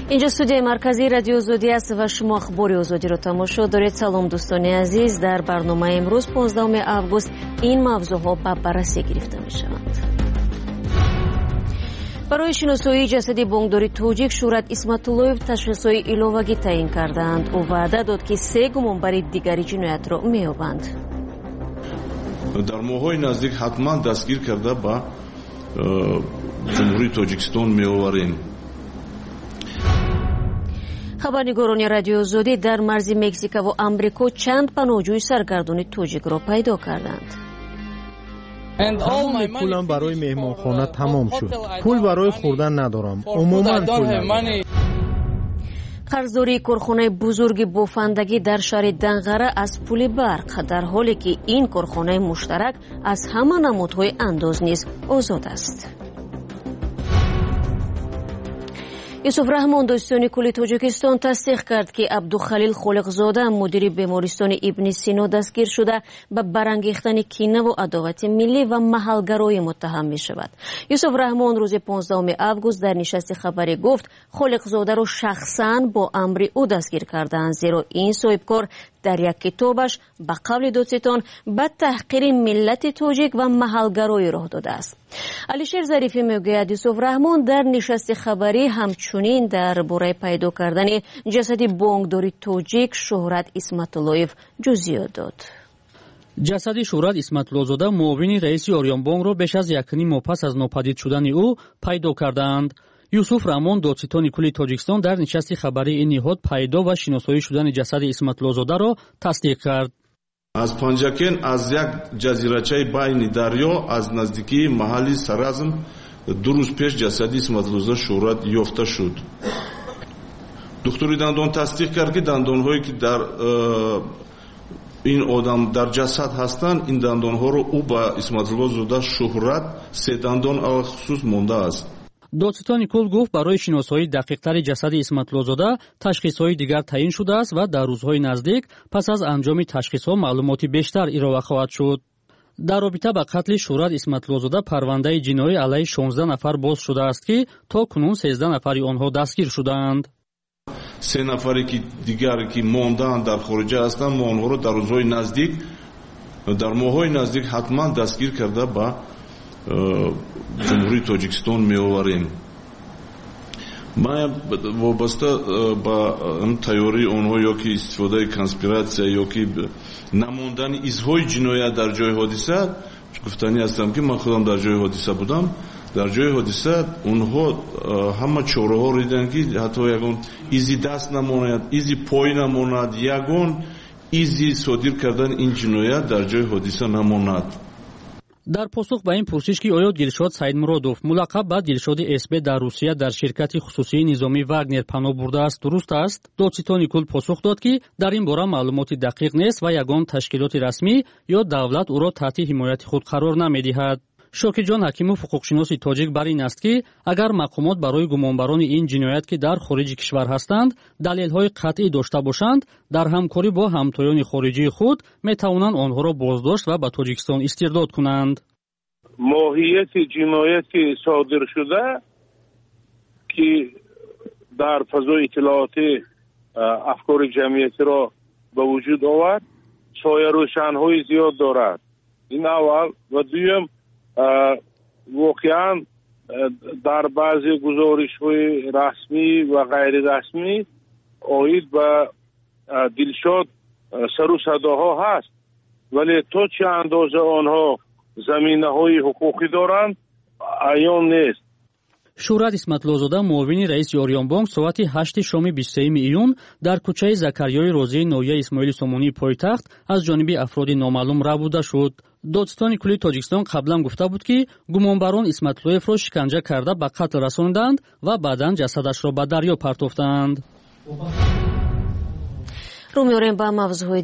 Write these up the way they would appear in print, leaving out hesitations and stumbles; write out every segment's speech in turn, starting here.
اینجا استودیوی مرکزی رادیو آزادی است و شما اخبار آزادی رو تماشا دارید. سلام دوستان عزیز، در برنامه امروز 15 آگوست این موضوعها به بررسی گرفته می شوند. برای شناسایی جسد بانکداری توجیک شهرت اسمتاللویف تشخیص‌های ایلوواگی تعیین کردند. او وعده داد که 3 گمانبر دیگری جنایت را می‌یابند. در ماه‌های نزدیک حتما دستگیر کرده با جمهوری تاجیکستان می‌آوریم. خبرنگاران رادیو آزادی در مرز مکزیک و آمریکا چند پناهجوی سرگردان توجیک را پیدا کردند. تمام پولم برای مهمانخانه تمام شد. پول برای خوردن ندارم. عموما پول ندارم. قرضداری کارخانه بزرگ بافندگی در شهر دنغره از پول برق، در حالی که این کارخانه مشترک از همه نمودهای انداز نیز آزاد است. یوسف رحمان داستانی کلی تاجیکستان تصدیق کرد که عبدالخلیل خالقزاده مدیر بیمارستان ابن سینا دستگیر شده به برانگیختن کینه و عداوت ملی و محلگرایی متهم می شود. یوسف رحمان روز 15 آگوست در نشست خبری گفت خالقزاده را شخصاً با امر او دستگیر کردند، زیرا این صاحبکار در یک کتابش به قول دادستان به تحقیر ملت تاجیک و محلگرایی راه داده است. علیشیر ظریفی میگوید یوسف رحمان در نشست خبری همچنین درباره پیدا کردن جسد بانکداری توجیک شهرت اسمتاللویف جزئیات داد. جسد شهرت اسمتاللوزاده معاون رئیس آریان بانک را بیش از 1.5 ماه پس از ناپدید شدن او پیدا کردند. یوسف رحمان دادستان کلی تاجیکستان در نشست خبری این نهاد پیدا و شناسایی شدن جسد اسمتاللوزاده را تصدیق کرد. از پنجاکن از یک جزیره‌چه بین دریا از نزدیکی محل سرازم 2 روز پیش جسد اسمتاللوزاده شهرت یافته شد. دکتری دندان تصدیق کرد که دندان‌هایی که در این آدم در جسد هستند، این دندان‌ها رو او با اسمتاللوزاده شهرت 3 دندان خصوص مانده است. دادستان کل گفت برای شناسایی دقیق‌تر جسد اسمتاللوزاده تشخیص‌های دیگر تعیین شده است و در روزهای نزدیک پس از انجام تشخیص‌ها معلوماتی بیشتر ارائه خواهد شد. در رابطه با قتل شهرت اسمتاللوزاده پرونده جنایی علیه 16 نفر باز شده است که تا کنون 13 نفری آنها دستگیر شدند. 3 نفری که دیگر که ماندند در خارج هستند، ما آنها را در روزهای نزدیک در ماه‌های نزدیک حتما دستگیر کرده با جمهوری تاجیکستان می‌آوریم. ما وابسته با تیاری آنها یا که استفاده کنسپیراسیا یا که نماندن izهای جنایت در جای حادثه گفتنی هستم که من خودم در جای حادثه بودم. در جای حادثه اونها همه چاره‌ها رو دیدن که حتی یگان ایزی دست نماند، ایزی پای نماند، یگان ایزی صادر کردن این جنایت در جای حادثه نماند. در پاسخ به این پرسش که آیا دلشاد سیدمرادوف ملقب به دلشاد اسب در روسیه در شرکت خصوصی نظامی واگنر پناه برده است درست است، دادستان کل پاسخ داد که در این باره معلومات دقیق نیست و یگان تشکیلات رسمی یا دولت او را تحت حمایت خود قرار نمی‌دهد. شاکرجان حکیمов حقوقشناس تاجیک بر این است که اگر مقامات برای گمانبران این جنایت که در خارج کشور هستند دلیل‌های قطعی داشته باشند، در همکاری با همتایان خارجی خود می‌توانند آنها را بازداشت و به تاجیکستان استرداد کنند. ماهیت جنایت که صادر شده که در فضای اطلاعاتی افکار جمعیتی را به وجود آورد، سایه روشن‌های زیاد دارد. این اول و دوم واقعا در بعضی گزارش‌های رسمی و غیر رسمی آید به دلشاد سر و صداها هست، ولی تا چه اندازه آنها زمینه‌های حقوقی دارند عیان نیست. شهرت اسمتاللوزاده معاون رئیس آریان بانک ساعت 8 شام 23 ایون در کوچه زکریای روزی نویه اسماعیل سامونی پایتخت از جانب افراد نامعلوم ربوده شد. دادستان کلی تاجیکستان قبلا گفته بود که گمانبران اسمتاللویف را شکنجه کرده به قتل رساندند و بعداً جسدش را به دریا پرتافتند. رو می‌آوریم به موضوعهای دیگر.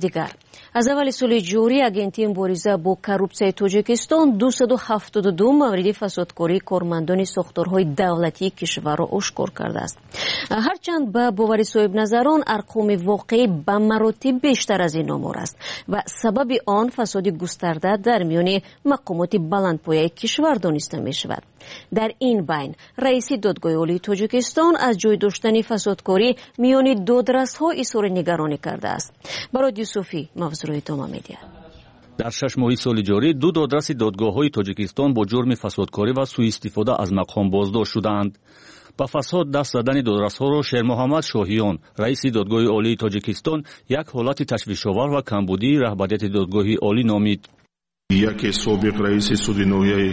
аз аввали соли ҷорӣ агентии мубориза бо коррупсияи тоҷикистон 272 мавриди фасодкории кормандони сохторҳои давлатии кишварро ошкор кардааст. ҳарчанд ба бовари соҳибназарон арқоми воқеӣ ба маротиб бештар аз ин омор аст ва сабаби он фасоди густарда дар миёни мақомоти баландпояи кишвар дониста мешавад. дар ин байн раиси додгоҳи олии тоҷикистон аз ҷой доштани фасодкорӣ миёни додрасҳо изҳори нигаронӣ кардааст. барод юсуфӣ мавзӯъро идома медиҳад. дар 6 моҳи соли ҷорӣ 2 додраси додгоҳҳои тоҷикистон бо ҷурми фасодкорӣ ва сӯистифода аз мақом боздошт шуданд. ба фасод даст задани додрасҳоро Шермуҳаммад Шоҳиён, раиси додгоҳи олии тоҷикистон, як ҳолати ташвишовар ва камбудии раҳбарияти додгоҳи олӣ номид. яке собиқ раиси суди ноҳияи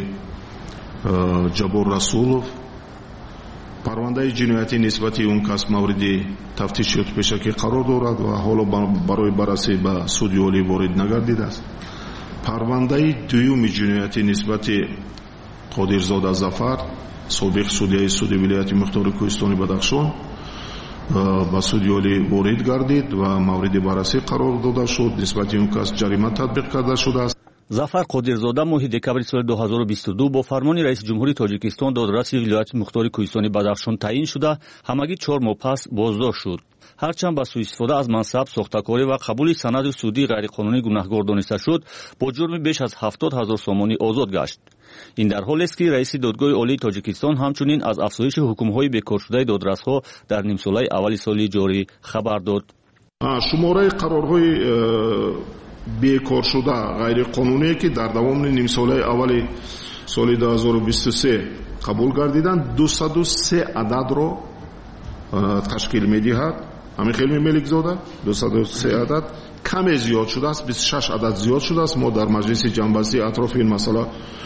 ҷабор расулов парвандаи ҷиноятӣ нисбати он кас мавриди тафтишоти пешакӣ қарор дорад ва ҳоло барои баррасӣ ба суди олӣ ворид нагардидааст. парвандаи дуюми ҷиноятӣ нисбати қодирзода Зафар, собиқ судяи суди вилояти мухтори кӯҳистони Бадахшон, ба суди олӣ ворид гардид ва мавриди баррасӣ қарор дода шуд. нисбати он кас ҷарима татбиқ карда шудааст. Зафар Қодирзода моҳи декабри соли 2022 бо фармони раиси ҷумҳури Тоҷикистон додраси вилояти мухтори кӯҳистони Бадахшон таъин шуда, ҳамагӣ 4 моҳ пас боздошт шуд. ҳарчанд ба сӯистифода аз мансаб, сохтакорӣ ва қабули санади судии ғайриқонунӣ гунаҳгор дониста шуд, бо ҷурми беш аз 70 000 сомонӣ озод гашт. ин дар ҳолест ки раиси додгоҳи олии Тоҷикистон ҳамчунин аз афзоиши ҳукмҳои бекоршудаи додрасҳо дар нимсолаи аввали соли ҷорӣ хабар дод. шумораи қарорҳои бекоршуда ғайриқонуние ки дар давоми нимсолаи аввали соли 2023 қабул гардиданд 203 ададро ташкил медиҳад. ҳамин хелми меликзода 203 адад каме зиёд шудааст, 26 адад зиёд шудааст. мо дар маҷлиси ҷанббастии атрофи ин масъала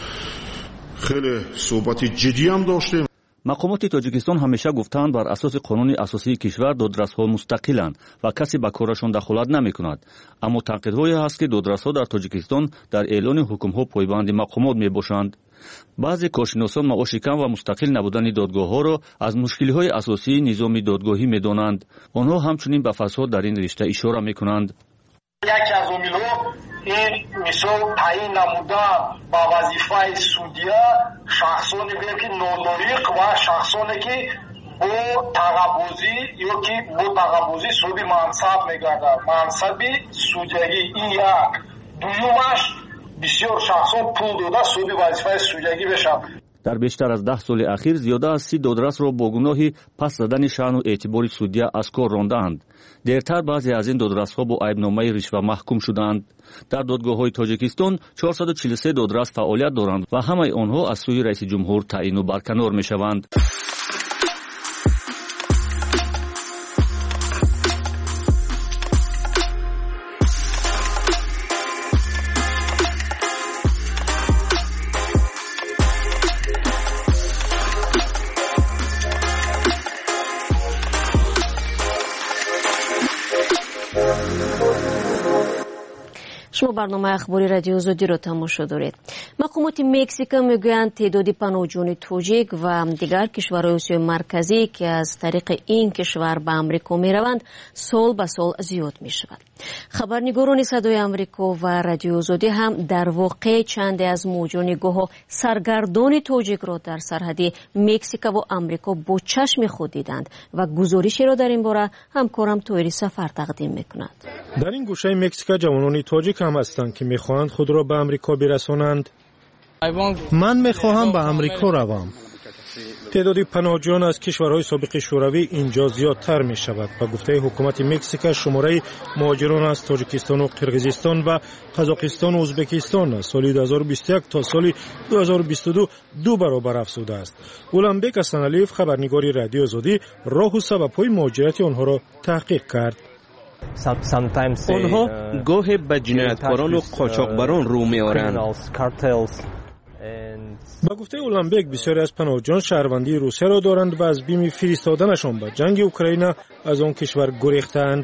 хеле суҳбати ҷиддиам доштем. мақомоти Тоҷикистон ҳамеша гуфтанд бар асоси қонуни асосии кишвар додрасҳо мустақиланд ва касе ба корашон дахолат намекунад. аммо танқидҳое ҳаст ки додрасҳо дар Тоҷикистон дар эълони ҳукмҳо пойбанди мақомот мебошанд. баъзе коршиносон маоши кам ва мустақил набудани додгоҳҳоро аз мушкилиҳои асосии низоми додгоҳӣ медонанд. онҳо ҳамчунин ба фасод дар ин ришта ишора мекунанд. яке аз омилҳо ин мисол таъин намудан ба вазифаи судя шахсоне ки нолоиқ ва шахсоне ки бо тағабузӣ ё ки бо тағабузӣ соҳиби мансаб мегардад. мансаби судягӣ ин як. дуюмаш бисёр шахсон пул дода соҳиби вазифаи судягӣ мешаванд. дар бештар аз 10 соли ахир зиёда аз 30 додрасро бо гуноҳи пас задани шаъну эътибори судя аз кор рондаанд. дертар баъзе аз ин додрасҳо бо айбномаи ришва маҳкум шуданд. дар додгоҳҳои Тоҷикистон 443 додрас фаъолият доранд ва ҳамаи онҳо аз сӯи раиси ҷумҳур таъину барканор мешаванд. шумо барномаи ахбори радиои озодиро тамошо доред. мақомоти Мексика мегӯянд теъдоди паноҳҷӯёни тоҷик ва дигар кишварҳои осиёи марказӣ ки аз тариқи ин кишвар ба амрико мераванд сол ба сол зиёд мешавад. хабарнигорони садои амрико ва радиои озодӣ ҳам дар воқеъ чанде аз муҳоҷирони гоҳо саргардони тоҷикро дар сарҳади Мексика ва амрико бо чашми худ диданд ва гузоришеро дар ин бора ҳамкорам Тоҳири Сафар тақдим мекунад. дар ин гӯшаи Мексика ҷавонони тоҷик ҳам ҳастанд ки мехоҳанд худро ба амрико бирасонанд. ман мехоҳам ба амрико равам. تعدادی پناهجویان از کشورهای سابق شوروی اینجا زیادتر می شود. با گفته حکومت مکزیک شماره مهاجران از تاجیکستان و قرقیزستان و قزاقستان و ازبکستان از سال 2021 تا سال 2022 دو برابر افزوده است. اولنبک حسنعلیف خبرنگار رادیو آزادی راه و سبب‌های مهاجرت آنها را تحقیق کرد. آنها گاهی به جنایتکاران و قاچاقبران رو می‌آورند. با گفته اولنبک بسیاری از پناهجویان شهروندی روسیه را دارند و از بیم فرستادنشان به جنگ اوکراین از آن کشور گریختند.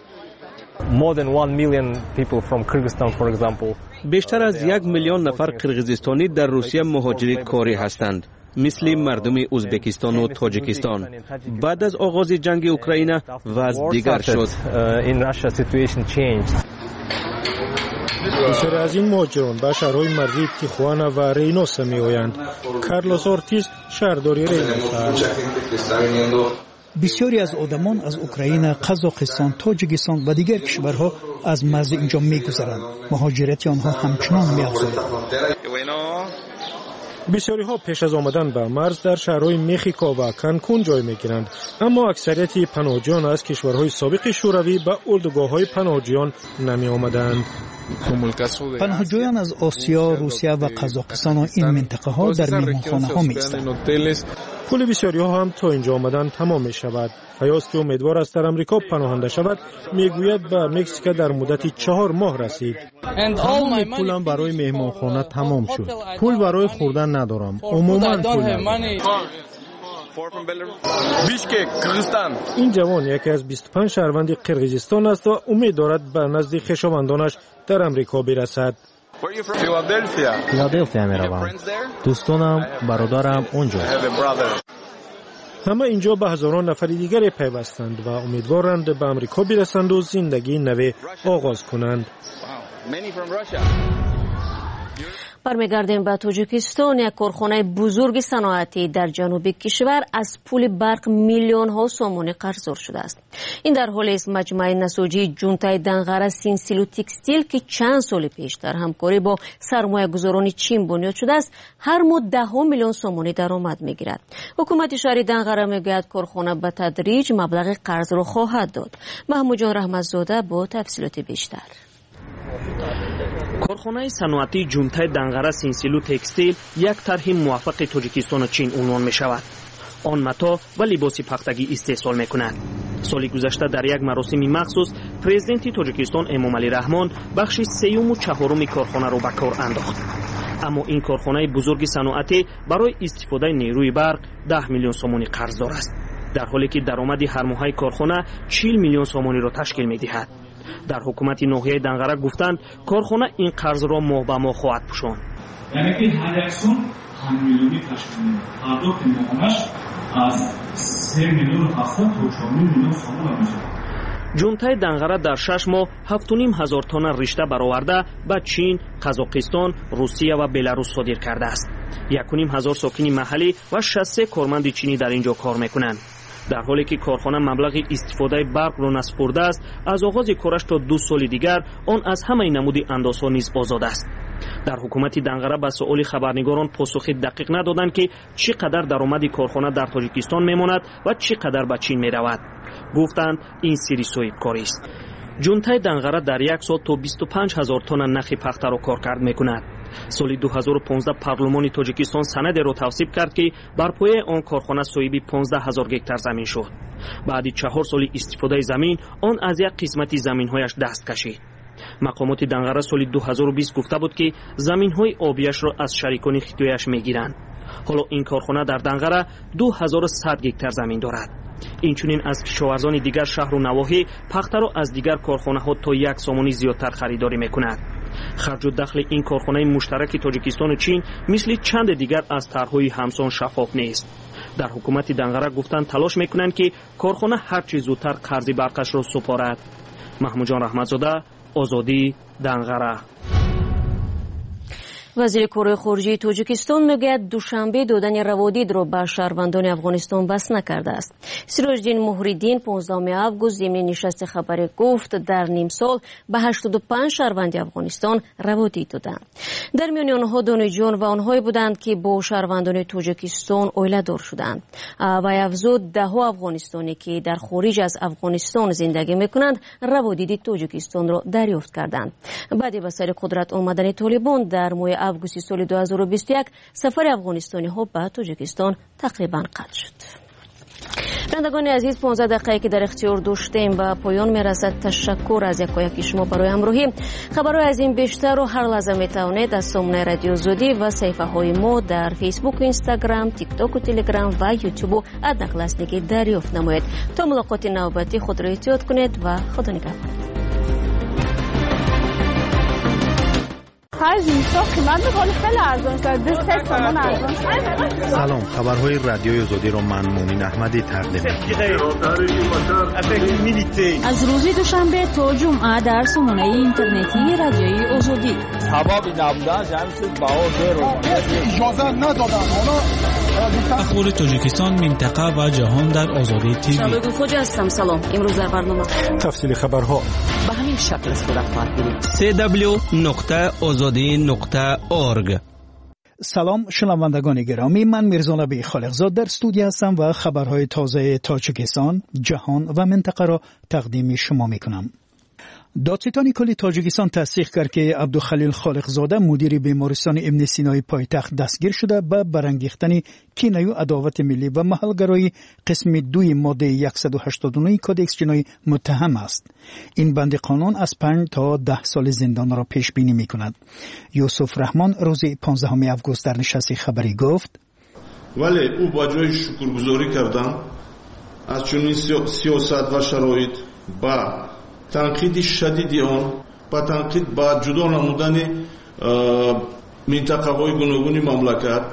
بیشتر از 1 میلیون نفر قرقیزستانی در روسیه مهاجر کاری هستند، مثل مردم ازبکستان و تاجیکستان. بعد از آغاز جنگ اوکراین وضع دیگر شد. بسیاری از این مهاجران به شهرهای مرزی تیخوانا و ریینوسا می‌آیند. کارلوس اورتیز شهرداری ریینوسا است. بسیاری از آدمان از اوکراین، قزاقستان، تاجیکستان و دیگر کشورها از مرز اینجا می‌گذرند. مهاجرت آنها همچنان می‌افزاید. بسیاری ها پیش از آمدن به مرز در شهرهای مکزیکو و کانکون جای می‌گیرند، اما اکثریت پناهجویان از کشورهای سابق شوروی به اردوگاه‌های پناهجویان نمی‌آمدند. پناهجویان از آسیا، روسیه و قزاقستان و این منطقه ها در مهمانخانه‌ها می‌ایستند. پول بسیاری ها هم تا اینجا آمدن تمام می شود. حیاس که امیدوار است در امریکا پناهنده شود میگوید به مکزیک در مدتی 4 ماه رسید. تمام پولم برای مهمانخانه تمام شد. پول برای خوردن ندارم. عموما پول ندارم. این جوان یکی از 25 شهروند قرقیزستان است و امید دارد به نزد خویشاوندانش در امریکا برسد. فیلادلفیا می روم. دوستانم، برادرم اونجا. همه اینجا به هزاران نفر دیگر پیوستند و امیدوارند به امریکا برسند و زندگی نو آغاز کنند. برمیگردیم به تاجیکستان. یک کارخانه بزرگ صنعتی در جنوب کشور از پول برق میلیون ها سومانی قرضدار شده است. این در حالی است مجمع نساجی جونتای دنغره سینسیلو تکستیل که چند سال پیش در همکاری با سرمایه گذاران چین بنیاد شده است هر ماه 10 میلیون سومانی درآمد میگیرد. حکومت شهر دنغره میگوید کارخانه به تدریج مبلغ قرض را خواهد داد. محمود جان رحمتزاده با تفصیلات بیشتر. کارخانه صنعتی جونتای دنغره سینسیلو تکستیل یک طرح موفق تاجیکستان و چین عنوان می شود. آن متا و لباس پختگی استحصال می کند. سال گذشته در یک مراسم مخصوص پرزیدنت تاجیکستان امامعلی رحمان بخش 3 و 4 کارخانه را به کار انداخت. اما این کارخانه بزرگ صنعتی برای استفاده نیروی برق 10 میلیون سومانی قرضدار است، در حالی که درآمد هر ماهه کارخانه 40 میلیون سومانی را تشکیل می دهد. در حکومت ناحیه دنغره گفتند کارخانه این قرض را ماه به ماه خواهد پوشاند. یعنی که هر یک سال 5 میلیونی تشکیل می‌دهد. پرداخت ماهانش از 3 میلیون 700 تا 4 میلیون سوم میشه. جونتای دنغره در 6 ماه 7.5 هزار تن رشته برآورده به چین، قزاقستان، روسیه و بلاروس صادر کرده است. 1.5 هزار ساکن محلی و 63 کارمند چینی در اینجا کار میکنند. در حالی که کارخانه مبلغ استفاده برق را نسپرده است، از آغاز کارش تا 2 سال دیگر آن از همه نمود اندازها نیز آزاد است. در حکومت دنغره به سؤال خبرنگاران پاسخ دقیق ندادند که چقدر درآمد کارخانه در تاجیکستان میماند و چقدر به چین میرود. گفتند این سری صاحبکاری است. جونتای دنغره در یک سال تا 25 هزار تن نخ پخته را کارکرد میکند. سال 2015 پارلمان تاجیکستان سند را توصیب کرد که بر پایه آن کارخانه صاحب 15 هزار گکتار زمین شد. بعد 4 سال استفاده زمین آن از یک قسمت زمین‌هایش دست کشید. مقامات دنغره سال 2020 گفته بود که زمین‌های آبیش را از شریکان خیتویش میگیرند. حالا این کارخانه در دنغره 2100 گکتار زمین دارد. اینچنین از کشاورزان دیگر شهر و نواحی پخته را از دیگر کارخانه‌ها تا 1 سومانی زیادتر خریداری میکند. خرج و دخل این کارخانه مشترک تاجیکستان و چین مثل چند دیگر از طرح‌های همسان شفاف نیست. در حکومت دنغره گفتند تلاش میکنند که کارخانه هر چه زودتر قرض برقش را سپارد. محمود جان رحمتزاده، آزادی، دنغره. وزیر کره خارجه تاجیکستان میگوید دوشنبه دادن روادید را به شهروندان افغانستان بس نکرده است. سراج‌الدین مهریدین 15 آگوست ضمن نشست خبری گفت در نیم سال به 85 شهروند افغانستان روادید دادند. در میان آنها دانشجویان و آنهایی بودند که با شهروندان تاجیکستان اویله‌دار شدند. و افزود 10 افغانستانی که در خارج از افغانستان زندگی میکنند روادید تاجیکستان را دریافت کردند. بعد به سر قدرت آمدن طالبان در ماه آگوست سال 2021 سفر افغانستانی ها به تاجیکستان تقریبا قطع شد. شنوندگان عزیز 15 دقیقه که در اختیار داشتیم و پایان میرسد. تشکر از یکایک شما برای همراهی. خبرهای از این بیشتر رو هر لحظه میتوانید از سامانه رادیو زودی و صفحه های ما در فیسبوک و اینستاگرام، تیک تاک و تلگرام و یوتیوب و ادنکلاسنگی دریافت نمایید. تا ملاقات نوبتی خود را احتیاط کنید و خدا نگهدار. خرج میشه قیمت میکنه خیلی ارزان شده 3 تومن ارزان شده. سلام، خبرهای رادیوی آزادی رو من مومین احمدی تقدیم می‌کنم. از روز دوشنبه تا جمعه در سامانه اینترنتی رادیوی آزادی. سبب نبودن جمعیت باور اجازه ندادن. اخبار تاجیکستان، منطقه و جهان در آزادی تیوی. شباب خوش هستم. سلام. امروز در برنامه تفصیل خبرها به همین شکل صورت خواهد بود. www.azadi.org. سلام شنوندگان گرامی، من میرزا نبی خالقزاد در استودیو هستم و خبرهای تازه تاجیکستان، جهان و منطقه را تقدیم شما میکنم. دادستان کل تاجیکستان تصدیق کرد که عبدالخلیل خالقزاده مدیر بیمارستان ابن سینای پایتخت دستگیر شده به برانگیختن کینه و عداوت ملی و محلگرایی قسم 2 ماده 189 کدکس جنایی متهم است. این بند قانون از 5 تا 10 سال زندان را پیش بینی می کند. یوسف رحمان روز 15 آگوست در نشست خبری گفت ولی او با جای شکرگزاری کردن از چنین سیاست و شرایط با تنقید شدیدی آن با تنقید با جدا نمودن منطقه‌های گوناگون مملکت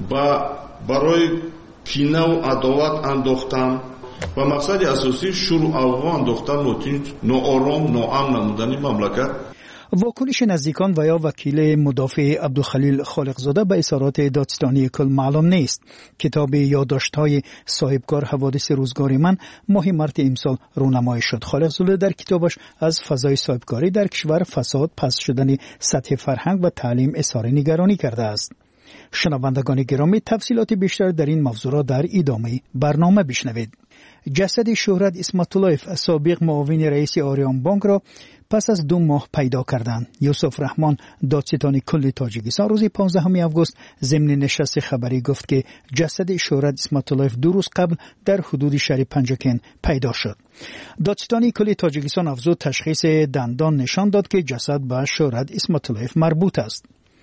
برای کینه و عداوت انداختن و مقصد اساسی شروع افغان انداختن و ناآرام ناامن نمودن مملکت. واکنش نزدیکان و یا وکیل مدافع عبدالخلیل خالقزاده به اظهارات دادستانی کل معلوم نیست. کتاب یادداشت‌های صاحبکار حوادث روزگار من ماه مارس امسال رونمایی شد. خالقزاده در کتابش از فضای صاحبکاری در کشور، فساد، پست شدن سطح فرهنگ و تعلیم اظهار نگرانی کرده است. شنوندگان گرامی، تفصیلات بیشتر در این موضوع در ادامه برنامه بشنوید. جسد شهرت اسمت‌اللهیف، سابق معاون رئیس آریان بانک را پس از 2 ماه پیدا کردند. یوسف رحمان دادستان کل تاجیکستان روز 15 آگوست ضمن نشست خبری گفت که جسد شهرت اسمت‌اللهیف 2 روز قبل در حدود شهر پنجکن پیدا شد. دادستان کل تاجیکستان افزود تشخیص دندان نشان داد که جسد به شهرت اسمت‌اللهیف مربوط است.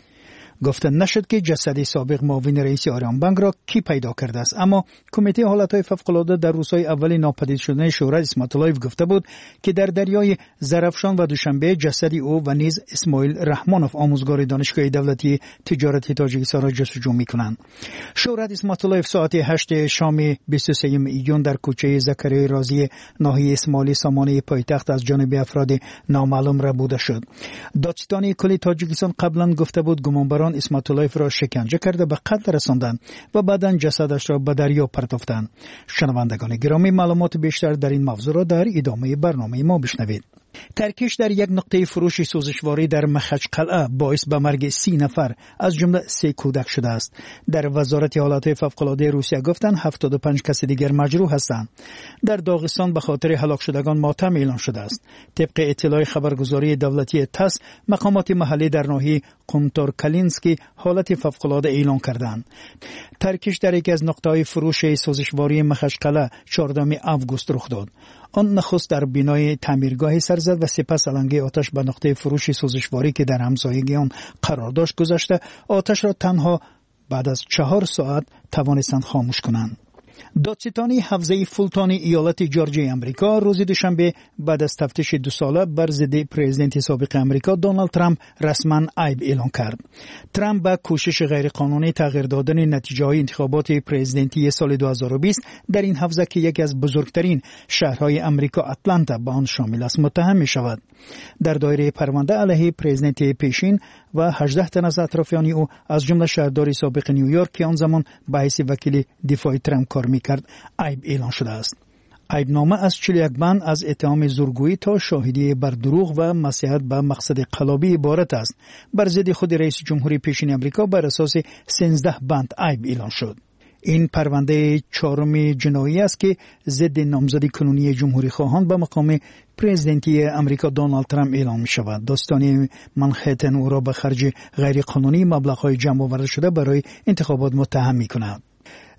گفته نشد که جسد سابق معاون رئیس آریان بانک را کی پیدا کرده است، اما کمیته حالتهای فوق‌العاده در روزهای اول ناپدید شدن شهرت اسمت‌اللهیف گفته بود که در دریای زرافشان و دوشنبه جسد او و نیز اسماعیل رحمانوف آموزگار دانشگاه دولتی تجارت تاجیکستان را جستجو می‌کنند. شهرت اسمت‌اللهیف ساعت 8 شام 23 ایون در کوچه زکریا رازی ناحیه اسماعیلی سامانه پایتخت از جانب افراد نامعلوم ربوده شد. دادستان کل تاجیکستان قبلا گفته بود گمانبران اسمت‌اللهیف را شکنجه کرده به قتل رساندند و بعداً جسدش را به دریا پرتافتند. شنوندگان گرامی، معلومات بیشتر در این موضوع را در ادامه برنامه ما بشنوید. ترکش در یک نقطه فروش سوزشواری در مخچقلعه باعث به مرگ 30 نفر از جمله 3 کودک شده است. در وزارت حالات فوق‌العاده روسیه گفتند 75 کس دیگر مجروح هستند. در داغستان به خاطر هلاک شدگان ماتم اعلان شده است. طبق اطلاع خبرگزاری دولتی تاس، مقامات محلی در ناحیه قومتورکالینسکی حالت فوق‌العاده اعلان کردند. ترکش در یکی از نقطه‌های فروش سوزشواری مخچقلعه 14 آگوست رخ داد. آن نخست در بنای تعمیرگاه سر زد و سپس علنگه آتش به نقطه فروش سوزشواری که در همسایگی آن قرار داشت گذاشته. آتش را تنها بعد از 4 ساعت توانستند خاموش کنند. دادستان حوزه فولتون ایالت جورجیا آمریکا روز دوشنبه بعد از تفتیش 2 ساله بر ضد پرزیدنت سابق آمریکا دونالد ترامپ رسما عیب اعلان کرد. ترامپ با کوشش غیرقانونی تغییر دادن نتیجه های انتخابات پرزیدنتی سال 2020 در این حوزه که یکی از بزرگترین شهرهای آمریکا آتلانتا به آن شامل است متهم می شود. در دایره پرونده علیه پرزیدنت پیشین و 18 تن از اطرافیان او از جمله شهردار سابق نیویورک که آن زمان به حیث وکیل دفاع ترامپ کار می‌کرد عیب اعلان شده است. عیبنامه از 41 بند از اتهام زورگویی تا شاهدی بر دروغ و نصیحت به مقصد قلابی عبارت است. بر ضد خود رئیس جمهوری پیشین آمریکا بر اساس 13 بند عیب اعلان شد. این پرونده 4م جنایی است که ضد نامزد کنونی جمهوری خواهان به مقام پرزیدنتی آمریکا دونالد ترامپ اعلام می شود. داستان منهتن او را به خرج غیر قانونی مبلغ‌های جمع آورده شده برای انتخابات متهم می کند.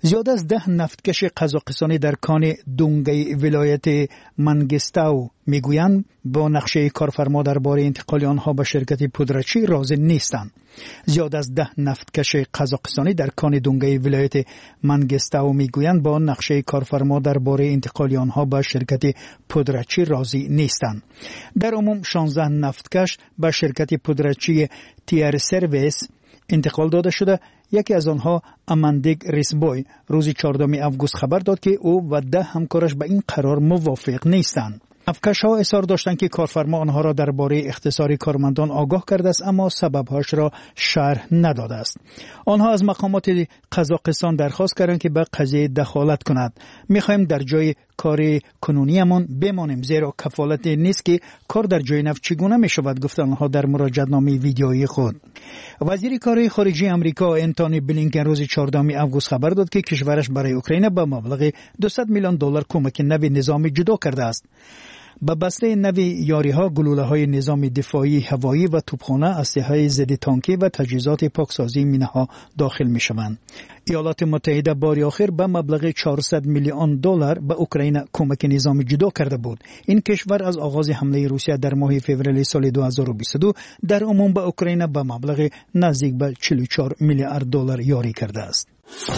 زیاد از 10 نفتکش قزاقستانی در کان دونگی ولایت منگستاو میگویند با نقشه کارفرما درباره انتقال آنها به شرکت پودرچی راضی نیستند. زیاد از 10 نفتکش قزاقستانی در کان دونگی ولایت منگستاو میگویند با نقشه کارفرما درباره انتقال آنها به شرکت پودرچی راضی نیستند. در عموم 16 نفتکش به شرکت پودرچی تیر سرویس انتقال داده شده. یکی از آنها اماندیگ ریسبوی روز 14 آگوست خبر داد که او و 10 همکارش به این قرار موافق نیستند. افکش‌ها اصرار داشتند که کارفرما آنها را درباره اختصار کارمندان آگاه کرده است، اما سبب‌هاش را شرح نداده است. آنها از مقامات قزاقستان درخواست کردند که به قضیه دخالت کند. می‌خواهیم در جای کار کنونیمان بمانیم، زیرا کفالت نیست که کار در جای نفت چگونه می‌شود، گفتند آنها در مراجعه‌نامه ویدیویی خود. وزیر کار خارجه آمریکا انتونی بلینکن روز 14 آگوست خبر داد که کشورش برای اوکراین به مبلغ $200 میلیون کمک نوی نظامی جدا کرده است. با بسته نوی یاری‌ها، گلوله‌های نظام دفاعی هوایی و توپخانه، اسلحه ضد تانکی و تجهیزات پاکسازی مینه‌ها داخل می‌شوند. ایالات متحده بار آخر به مبلغ $400 میلیون به اوکراین کمک نظامی جدا کرده بود. این کشور از آغاز حمله روسیه در ماه فوریه سال 2022 در عموم به اوکراین به مبلغ نزدیک به $44 میلیارد یاری کرده است.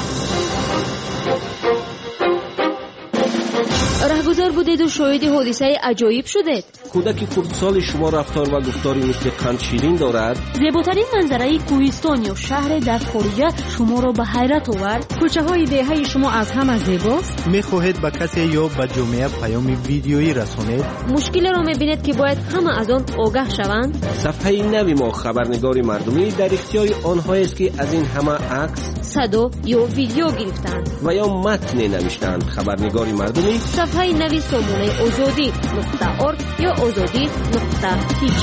رهگذر بودید و شاهد حادثه عجایب شدید. کودک خردسال شما رفتار و گفتاری مثل قند شیرین دارد. زیباترین منظره کوهستان یا شهر در خارج شما را به حیرت آورد. کوچه های دهه شما از همه زیباست. می‌خواهید به کسی یا به جامعه پیام ویدیویی رسانید. مشکل را می‌بینید که باید همه از آن آگاه شوند. صفحه نوی ما خبرنگار مردمی در اختیار آنهایی است که از این همه عکس، صدا یا ویدیو گرفتند و یا متن نوشتند. خبرنگار مردمی صفحه نوی سامانه azadi.org یا azadi.tg.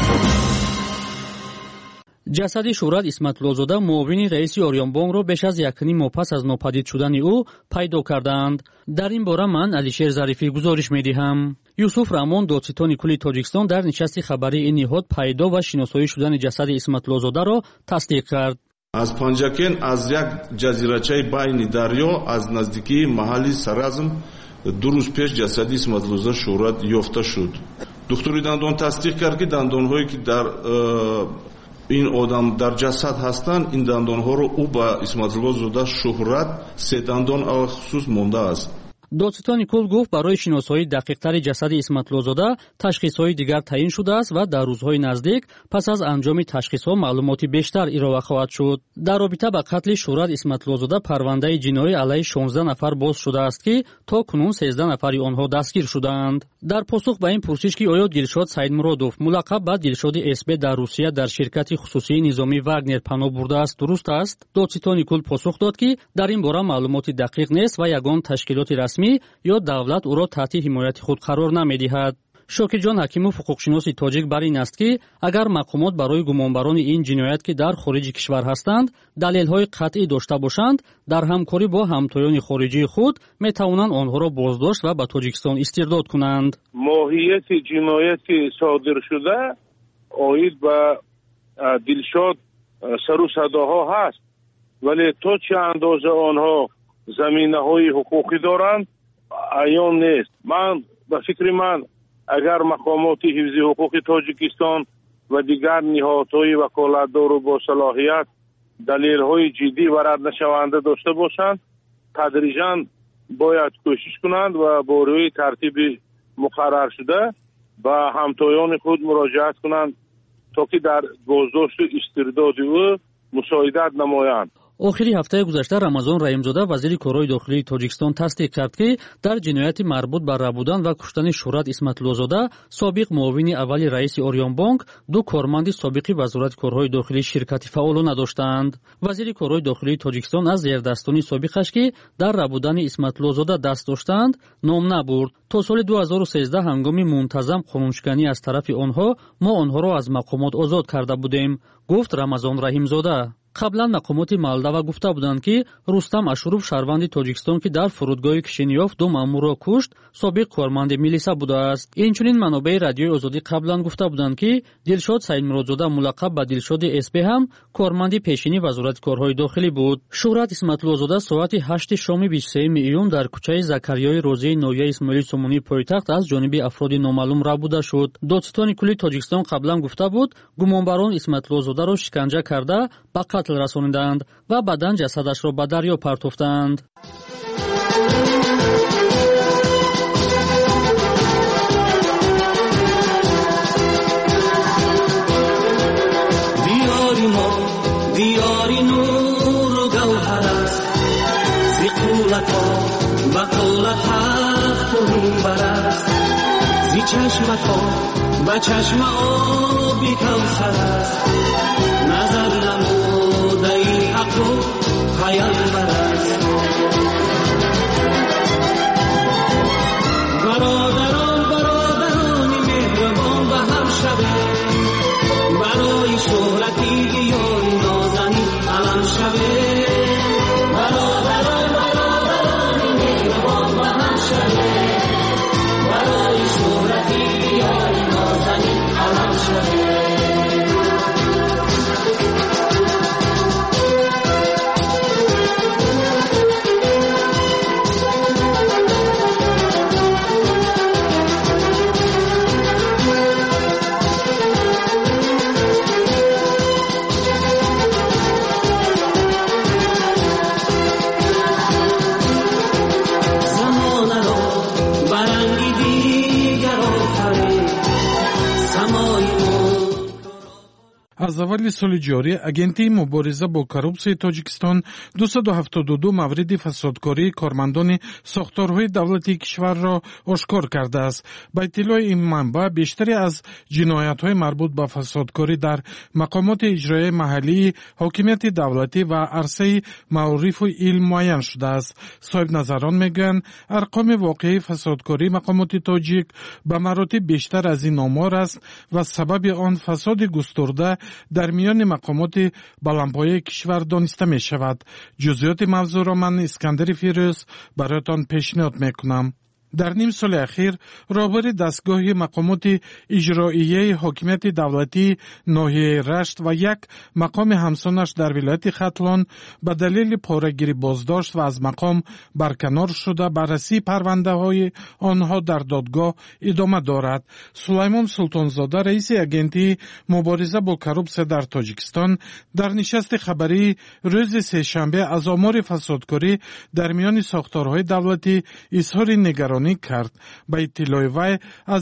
جسد شهرت اسمت‌الله‌زاده معاون رئیس آریانبانکро بیش از 1.5 ماه پس از ناپدید شدن او پیدا کردند. در این باره من علیشیر ظریفی گزارش می‌دهم. یوسف رحمان دادستان کلی تاجیکستان در نشست خبری این نهاد پیدا و شناسایی شدن جسد اسمت‌الله‌زاده را تصدیق کرد. از پنجاکن از یک جزیره‌چه بین دریا از نزدیکی محلی سرازم 2 روز پیش جسد اسمت‌الله‌زاده شهرت یافته شد. دکتری دندان تصدیق کرد که دندان‌هایی که در این آدم در جسد هستند، این دندان‌ها رو او با اسمت‌الله‌زاده شهرت 3 دندان خصوص مانده است. دادستان کل گفت برای شناسایی دقیق‌تر جسد اسمت‌الله‌زاده تشخیص‌های دیگر تعیین شده است و در روزهای نزدیک پس از انجام تشخیص‌ها معلوماتی بیشتر ارائه خواهد شد. در رابطه با قتل شهرت اسمت‌الله‌زاده پرونده جنایی علیه 16 نفر باز شده است که تا کنون 13 نفری آنها دستگیر شدند. در پاسخ به این پرسش که آیا دلشاد سیدمرودوف ملقب به دلشاد اسب در روسیه در شرکت خصوصی نظامی واگنر پناه برده است درست است، دادستان کل پاسخ داد که در این باره معلومات دقیق نیست و یگان تشکیلات رسمی یا دولت او را تحت حمایت خود قرار نمی‌دهد. شاکرجان حکیمов حقوقشناس تاجیک بر این است که اگر مقامات برای گمانبران این جنایت که در خارج کشور هستند دلیل‌های قطعی داشته باشند، در همکاری با همتایان خارجی خود می‌توانند آنها را بازداشت و به تاجیکستان استرداد کنند. ماهیت جنایتی صادر شده عاید به دلشاد سر و صداها هست، ولی تا چه اندازه آنها زمینه‌های حقوقی دارند عیان نیست. من به فکر من اگر مقامات حفظ حقوق تاجیکستان و دیگر نهادهای وکالتدار و با صلاحیت دلیل‌های جدی و رد نشونده داشته باشند، تدریجاً باید کوشش کنند و با روی ترتیب مقرر شده به همتایان خود مراجعت کنند تا که در بازداشت و استرداد او مساعدت نمایند. آخری هفته گذشته رمضان رحیمزاده وزیر کارهای داخلی تاجیکستان تصدیق کرد که در جنایت مربوط به ربودن و کشتن شهرت اسمت‌الله‌زاده سابق معاون اول رئیس آریانبانک 2 کارمند سابق وزارت کارهای داخلی شرکت فعال نداشتند. وزیر کارهای داخلی تاجیکستان از زیردستانی سابقش که در ربودن اسمت‌الله‌زاده دست داشتند نام نبرد. تا سال 2013 هنگام منتظم قانونشکنی از طرف آنها ما آنها را از مقامات آزاد کرده بودیم. гуфт Рамазон Раҳимзода. қаблан мақомоти Молдова гуфта буданд ки Рустам Ашуров шаҳрванди Тоҷикистон ки дар фурудгоҳи Кишинёв ду маъмурро кушт, собиқ корманди милиса будааст. Инчунин манобаи радиои Озодӣ қаблан гуфта буданд ки Дилшод Саидмуродзода мулаққаб ба Дилшоди СП ҳам корманди пешини Вазорати корҳои дохилӣ буд. Шӯҳрат Исматлузода соати 8 шоми 23 июн дар кӯчаи Закарёи Розии Ноҳияи Исмоили Сомонии пойтахт аз ҷониби афроди номаълум рабуда шуд. Додситони кулли Тоҷикистон қаблан гуфта буд, гумонбарон Исматлузодаро шиканҷа карда ба қатл расонидаанд ва баъдан ҷасадашро ба дарё партофтанд. دیاری نور و گوهر است زی قولت ها و قولت حق و منبر است زی چشمت ها و چشم آبی کوثر است نظر نموده ای حق و پیامبر است برادران مهربان و هم شبه برای شهرتی یاری نازنی علم شبه برادران مهربان و هم شبه برای شهرتی یاری نازنی علم شبه аз аввали соли ҷорӣ агентии мубориза бо коррупсияи Тоҷикистон 272 мавриди фасодкории кормандони сохторҳои давлатии кишварро ошкор кардааст. Ба иттилои ин манбаъ, бештаре аз ҷиноятҳои марбут ба фасодкорӣ дар мақомоти иҷроияи маҳаллии ҳокимияти давлатӣ ва арсаи маърифу илм муайян шудааст. соҳибназарон мегӯянд, арқоми воқеии фасодкории мақомоти тоҷик ба маротиб бештар аз ин омор аст ва сабаби он фасоди густурда дар миёни мақомоти баландпояи кишвар дониста мешавад. ҷузъиёти мавзӯъро ман Искандари Фирӯз бароятон пешниҳод мекунам. дар ним соли ахир роҳбари дастгоҳи мақомоти иҷроияи ҳокимияти давлатии ноҳияи Рашт ва як мақоми ҳамсонаш дар вилояти Хатлон ба далели порагирӣ боздошт ва аз мақом барканор шуда баррасии парвандаҳои онҳо дар додгоҳ идома дорад. Сулаймон Султонзода, раиси агентии мубориза бо коррупсия дар Тоҷикистон, дар нишасти хабарии рӯзи сешанбе аз омори фасодкорӣ дар миёни сохторҳои давлатӣ изҳори нигаронӣ кард. ба иттилои вай аз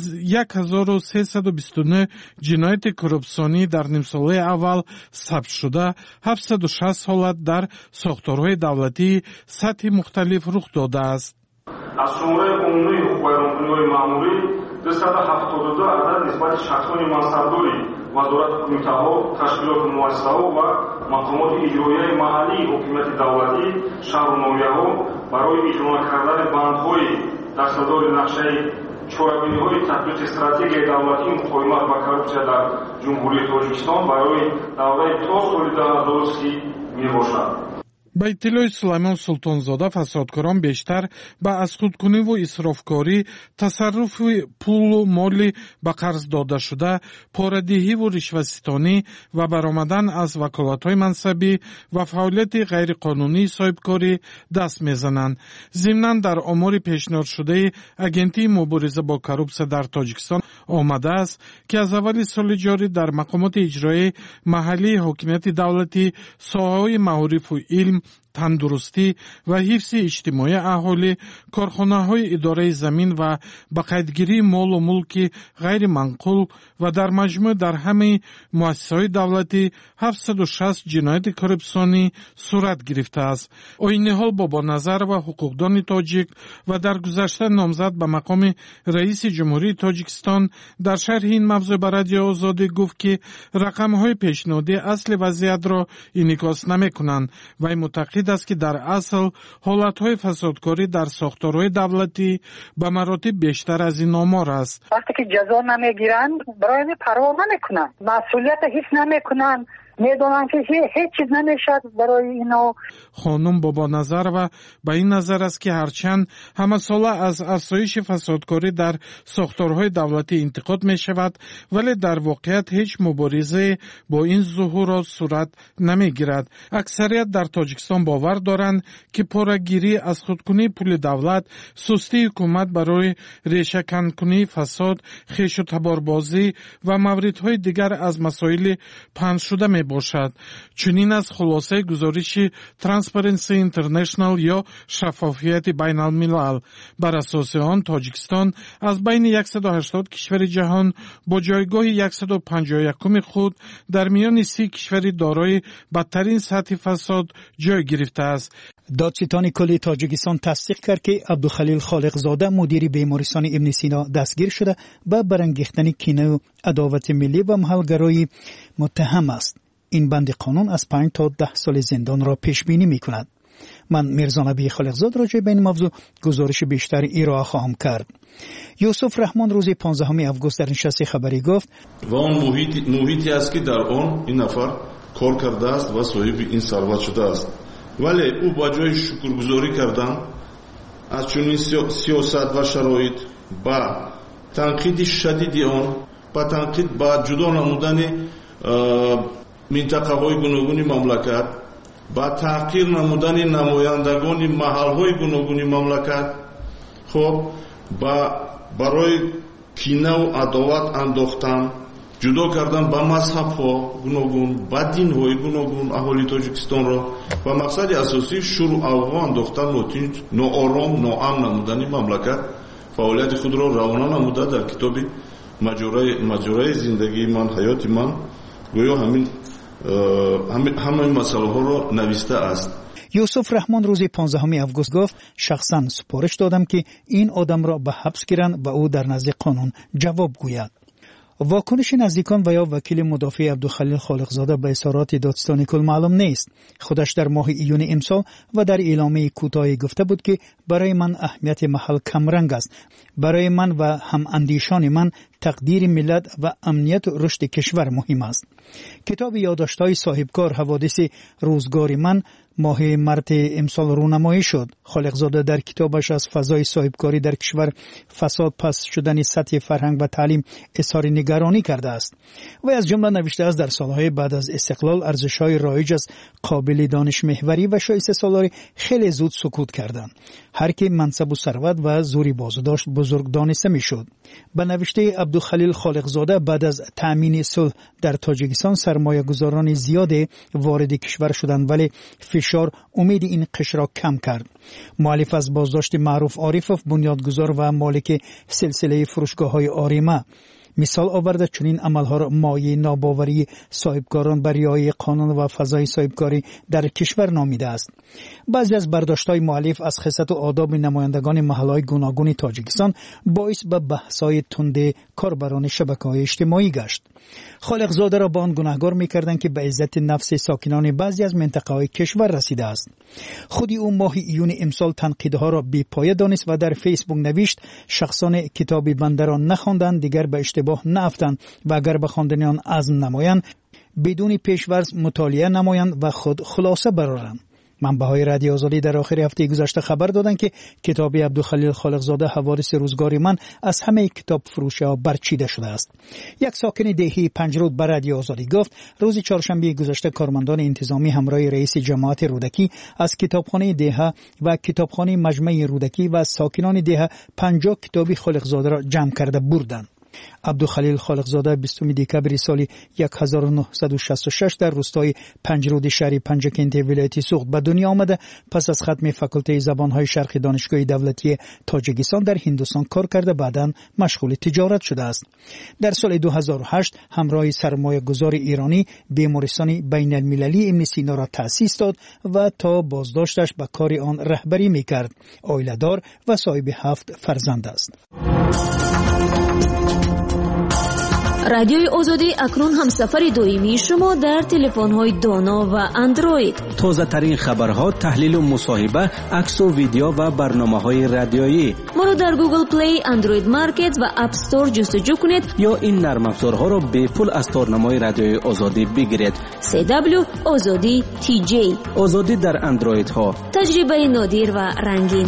1329 ҷинояти коррупсионӣ дар нимсолаи аввал сабт шуда 760 ҳолат дар сохторҳои давлатии сатҳи мухталиф рух додааст. аз шумораи умумии ҳуқуқбайронкуниҳои маъмурӣ 272 адад нисбати шахсони мансабдори вазорати қумитаҳо, ташкилоту муассисаҳо ва мақомоти иҷроияи маҳаллии ҳокимияти давлатӣ, шаҳру ноҳияҳо барои иҷро накардани бандҳои дастадори нақшаи чорабиниҳои татбиқи стратегияи давлатии муқовимат ба коррупсия дар ҷумҳурии Тоҷикистон барои давраи то соли 2030 мебошад. ба иттилои Сулаймон Султонзода, фасодкорон бештар ба азхудкуниву исрофкорӣ, тасарруфи пулу моли ба қарз дода шуда, порадиҳиву ришваситонӣ ва баромадан аз ваколатҳои мансабӣ ва фаъолияти ғайриқонунии соҳибкорӣ даст мезананд. зимнан дар омори пешниҳодшудаи агентии мубориза бо коррупсия дар Тоҷикистон омадааст, ки аз аввали соли ҷорӣ дар мақомоти иҷроияи маҳаллии ҳокимияти давлатӣ соҳаҳои маърифу илм, тандурустӣ ва ҳифзи иҷтимоии аҳолӣ, корхонаҳои идораи замин ва ба қайдгирии молу мулки ғайриманқул ва дар маҷмӯъ дар ҳамаи муассисаҳои давлатӣ 760 ҷинояти коррупсионӣ сурат гирифтааст. Оиниҳол Бобоназарова, ҳуқуқдони тоҷик ва дар гузашта номзад ба мақоми раиси ҷумҳурии Тоҷикистон, дар шарҳи ин мавзӯъ ба Радиои Озодӣ гуфт, ки рақамҳои пешниҳодӣ асли вазъиятро инъикос намекунанд. вай мутақид аст, ки дар асл ҳолатҳои фасодкорӣ дар сохторҳои давлатӣ ба маротиб бештар аз ин омор аст. вақте ки ҷазо намегиранд, барои парво намекунанд, масъулият ҳис намекунанд, میدونن که هیچ چیز نمیشد برای اینا. خانم بابا نظرова با این نظر است که هرچند همه ساله از افزایش فسادکاری در ساختارهای دولتی انتقاد می شود ولی در واقعیت هیچ مبارزه با این ظهورات صورت نمی گیرد. اکثریت در تاجیکستان باور دارند که پاره‌گیری از خودکنی پول دولت، سستی حکومت برای ریشه‌کن کنی فساد، خویش و تباربازی و موردهای دیگر از مسائل پنهان شده می باشد. چنین از خلاصه گزارش ترانسپرنسی اینترنشنال یا شفافیت بین الملل. بر اساس آن تاجیکستان از بین 180 کشور جهان با جایگاه 151 خود در میان 30 کشور دارای بدترین سطح فساد جای گرفته است. دادستان کل تاجیکستان تصدیق کرد که عبدالخلیل خالقزاده مدیر بیمارستان ابن سینا دستگیر شده و برانگیختن کینه و عداوت ملی و محلگرایی متهم است. این بند قانون از 5 تا 10 سال زندان را پیش بینی می کند. من میرزا نبی خالقزاد راجع به این موضوع گزارش بیشتر ارائه خواهم کرد. یوسف رحمان روز 15 آگوست در نشست خبری گفت و آن محیطی است که در آن این نفر کار کرده است و صاحب این ثروت شده است. ولی او با جای شکرگزاری کردن از چنین سیاست و شرایط با تنقید شدید آن با تنقید با جدا نمودن منطقه های گوناگون مملکت با تحقیر نمودن نمایندگان محل های گوناگون مملکت خب برای کینه و عداوت انداختن جدا کردن با مذهب ها گوناگون با دین های گوناگون اهالی تاجیکستان را و مقصد اساسی شروع اوغان انداختن ناآرام ناامن نمودن مملکت فعالیت خود را روانه نموده در کتاب ماجرای زندگی من حیات من گویا همین مسئله ها را نوشته است. یوسف رحمان روز 15 آگوست گفت شخصا سپارش دادم که این آدم را به حبس گیرند و او در نزد قانون جواب گوید. واکنش نزدیکان و یا وکیل مدافع عبدالخلیل خالقزاده به اظهارات دادستان کل معلوم نیست. خودش در ماه ایون امسال و در اعلامیه کوتاهی گفته بود که برای من اهمیت محل کمرنگ است. برای من و هم اندیشان من تقدیر ملت و امنیت و رشد کشور مهم است. کتاب یادداشت‌های صاحبکار حوادث روزگار من ماه مارس امسال رونمایی شد. خالقزاده در کتابش از فضای صاحبکاری در کشور، فساد، پست شدن سطح فرهنگ و تعلیم اظهار نگرانی کرده است. و از جمله نوشته است در سالهای بعد از استقلال ارزش‌های رایج از قابل دانش محوری و شایسته سالاری خیلی زود سقوط کردند. هر کی منصب و ثروت و زوری بازو داشت بزرگ دانسته میشد. به نوشته عبدالخلیل خالقزاده بعد از تأمین صلح در تاجیکستان سرمایه‌گذاران زیاد وارد کشور شدند ولی فشار امید این قشر را کم کرد. مؤلف از بازداشت معروف عارفوف بنیادگذار و مالک سلسله فروشگاه‌های آریما مثال آورده چنین عملها را مایه ناباوری صاحبکاران بر رعایت قانون و فضای صاحبکاری در کشور نامیده است. بعضی از برداشت‌های مؤلف از خصلت و آداب نمایندگان محل‌های گوناگون تاجیکستان باعث به بحث‌های تند کاربران شبکه‌های اجتماعی گشت. خالقزاده را با آن گناهکار می‌کردند که به عزت نفس ساکنان بعضی از منطقه‌های کشور رسیده است. خودی او ماه ایون امسال تنقیدها را بی‌پایه دانست و در فیسبوک نوشت شخصان کتابی بنده را نخواندند دیگر به اشتباه نافتند و اگر به خواندن آن عزم نمایند بدون پیش‌ورز مطالعه نمایند و خود خلاصه برآورند. منبع‌های رادیو آزادی در آخر هفته گذشته خبر دادند که کتاب عبدالخلیل خالقزاده حوادث روزگار من از همه کتاب فروش‌ها برچیده شده است. یک ساکن دهی پنجرود به رادیو آزادی گفت روز چهارشنبه گذشته کارمندان انتظامی همراه رئیس جماعت رودکی از کتابخانه دهه و کتابخانه مجمع رودکی و ساکنان دهه 50 کتابی خالقزاده را جمع کرده بردند. عبدالخلیل خالقزاده 20 دکبر سال 1966 در روستای پنجرود شهر پنجکنت ولایت سوخت به دنیا آمده. پس از ختم فاکولته زبانهای شرقی دانشگاه دولتی تاجیکستان در هندوستان کار کرده بعداً مشغول تجارت شده است. در سال 2008 همراه سرمایه گذار ایرانی بیمارستان بین المللی ابن سینا را تأسیس داد و تا بازداشتش به کار آن رهبری میکرد. عائله‌دار و صاحب 7 فرزند است. رادیوی آزادی اکنون همسفر دائمی شما در تلفن‌های دانا و اندروید. تازه ترین خبرها، تحلیل و مصاحبه، عکس و ویدیو و برنامه‌های رادیویی. ما رو در گوگل پلی، اندروید مارکت و اپ استور جستجو کنید یا این نرم افزارها را به پول از تارنمای رادیوی آزادی بگیرید. CW آزادی TJ. آزادی در اندروید ها. تجربه نادر و رنگین.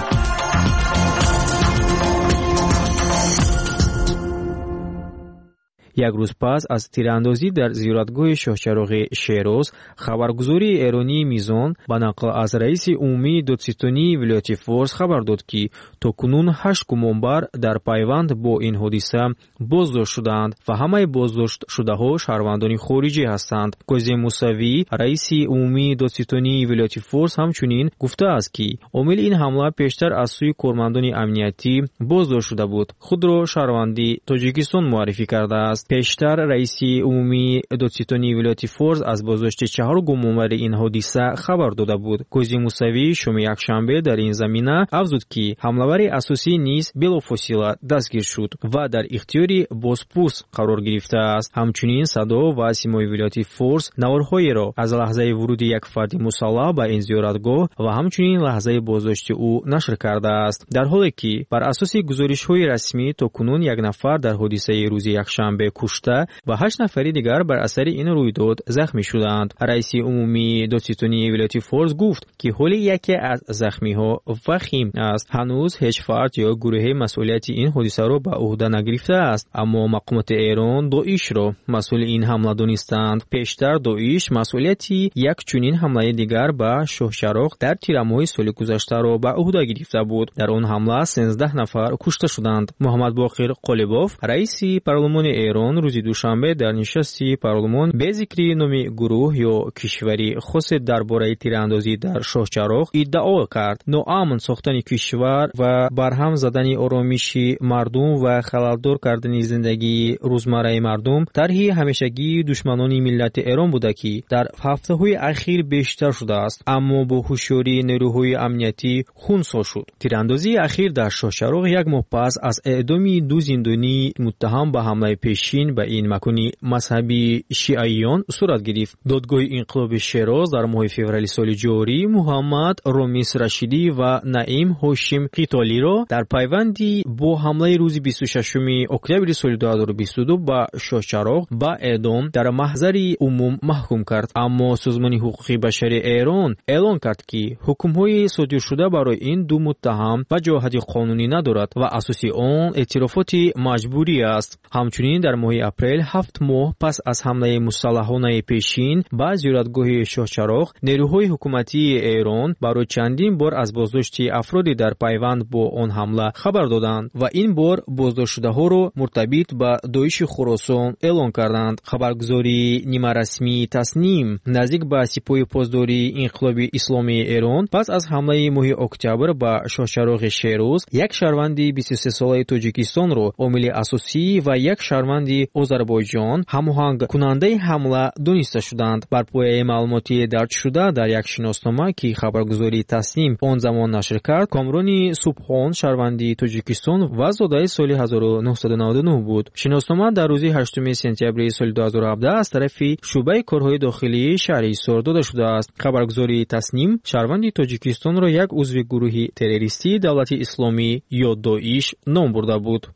یک روز پس از تیراندازی در زیارتگاه شاهچراغ شیروز، خبرگزاری ایرانی میزان با نقل از رئیس عمومی دادستانی ولایت فارس خبر داد که تاکنون 8 گمانبر در پیوند با این حادثه بازداشت شدند و همه بازداشت شده‌ها شهروندان خارجی هستند. کاظم موسوی، رئیس عمومی دادستانی ولایت فارس، همچنین گفته است که عامل این حمله پیشتر از سوی کارمندان امنیتی بازداشت شده بود. خود را شهروندی تاجیکستان معرفی کرده است. پیشتر رئیس عمومی دادستانی ولایت فارس از بازداشت 4 گمانبر این حادثه خبر داده بود. کاظم موسوی شام یکشنبه در این زمینه افزود که حمله‌ور اساسی نیز بلافاصله دستگیر شد و در اختیار بازپرس قرار گرفته است. همچنین صدا و سیمای ولایت فارس نوارهایی را از لحظه ورود یک فرد مسلح به این زیارتگاه و همچنین لحظه بازداشت او نشر کرده است، در حالی که بر اساس گزارش‌های رسمی تاکنون 1 نفر در حادثه روز یکشنبه کشته و 8 نفر دیگر بر اثر این رویداد زخمی شدند. رئیس عمومی دادستانی ولایت فارس گفت که حال یکی از زخمی‌ها وخیم است. هنوز هیچ فرد یا گروه مسئولیت این حادثه را به عهده نگرفته است، اما مقامات ایران داعش را مسئول این حمله دانستند. پیشتر داعش مسئولیتی یک چنین حمله دیگر به شاهچراغ در تیر ماه سال گذشته را به عهده گرفته بود. در آن حمله 13 نفر کشته شدند. محمد باقر قالیباف، رئیس پارلمان ایران، روز دوشنبه در نشستی پارلمان به ذکر نام گروه یا کشوری خاص درباره تیراندازی در شاهچراغ ادعا کرد ناامن ساختن کشور و برهم زدن آرامش مردم و خللدار کردن زندگی روزمره مردم طرحی همیشگی دشمنان ملت ایران بوده که در هفته‌های اخیر بیشتر شده است، اما با هوشیاری نیروهای امنیتی خونسا شد. تیراندازی اخیر در شاهچراغ 1 ماه پس از اعدام 2 زندانی متهم به حمله پیشین به این مکانی مذهبی شیعیان صورت گرفت. دادگاه انقلاب شیراز در ماه فوریه سال جاری محمد رامیس رشیدی و نعیم هاشم قیتالی را در پیوندی با حمله روز 26 اکتبر سال 2022 به شاهچراغ به اعدام در محضر عموم محکوم کرد، اما سازمان حقوق بشر ایران اعلان کرد که حکم‌های صادر شده برای این 2 متهم وجاهت قانونی ندارد و اساس آن اعترافات مجبوری است. همچنین در ماه اپریل 7 ماه پس از حمله مسلحانه پیشین به زیارتگاه شاهچراغ، نیروهای حکومتی ایران برای چندین بار از بازداشت افرادی در پیوند با آن حمله خبر دادند و این بار بازداشت شده‌ها را مرتبط به داعش خراسان اعلان کردند. خبرگزاری نیمه رسمی تصنیم نزدیک به سپاه پاسداری انقلاب اسلامی ایران پس از حمله ماه اکتبر به شاهچراغ شیروز، یک شهروند 23 ساله تاجیکستان را عامل اساسی و یک شهروند آذربایجان هماهنگ کننده حمله دانسته شدند. بر پایه معلوماتی درج شده در یک شناسنامه که خبرگزاری تصنیم آن زمان نشر کرد، کامران صبحان شهروند تاجیکستان و زاده سال 1999 بود. شناسنامه در روز 8 سپتامبر سال 2017 از طرف شعبه کارهای داخلی شهر ایسار داده شده است. خبرگزاری تصنیم شهروند تاجیکستان را یک عضو گروه تروریستی دولت اسلامی یا داعش نام برده بود.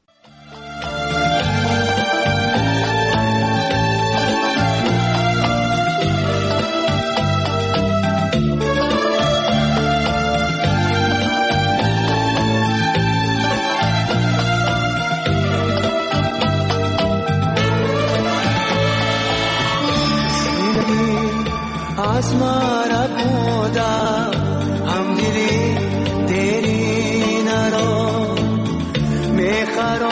आसमां खोदा हम दिली तेरी नरो मैं खरो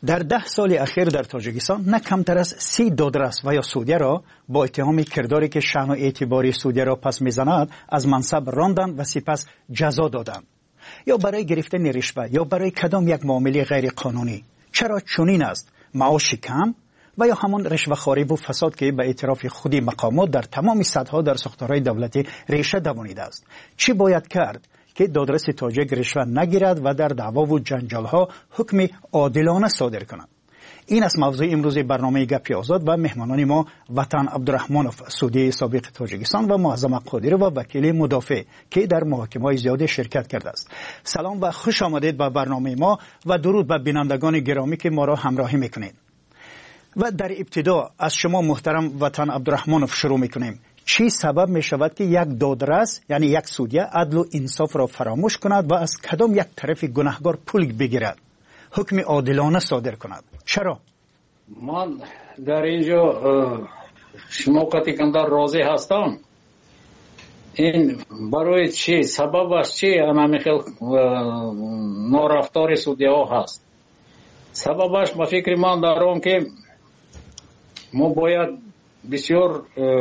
در 10 سال اخیر در تاجیکستان نه کمتر از 30 دادرس و یا سودیه را با اتهام کرداری که شأن و اعتباری سودیه را پس میزند از منصب راندند و سپس جزا دادند، یا برای گرفتن رشوه یا برای کدام یک معامله غیر قانونی. چرا چنین است؟ معاش کم و یا همان رشوه‌خواری و فساد که به اعتراف خودی مقامات در تمام سطح‌ها در ساختارهای دولتی ریشه دوانیده است. چی باید کرد که دادرس تاجیک رشوه نگیرد و در دعوا و جنجال‌ها حکم عادلانه صادر کند؟ این است موضوع امروز برنامه گپی آزاد و مهمانان ما وطن عبدالرحمانوف سودی سابق تاجیکستان و معظم قادری و وکیل مدافع که در محاکمه‌های زیاد شرکت کرده است. سلام و خوش آمدید به برنامه ما و درود به بینندگان گرامی که ما را همراهی میکنید. و در ابتدا از شما محترم وطن عبدالرحمانوف شروع میکنیم. چی سبب می شود که یک دادرس یعنی یک سودیه عدل و انصاف را فراموش کند و از کدام یک طرف گناهکار پول بگیرد، حکم عادلانه صادر کند؟ چرا؟ من در اینجا شما کتیکندر راضی هستم. این برای چی؟ سببش چی؟ همه خیلی نارفتار سودیه ها هست. سببش به فکر من دارم که ما باید بسیار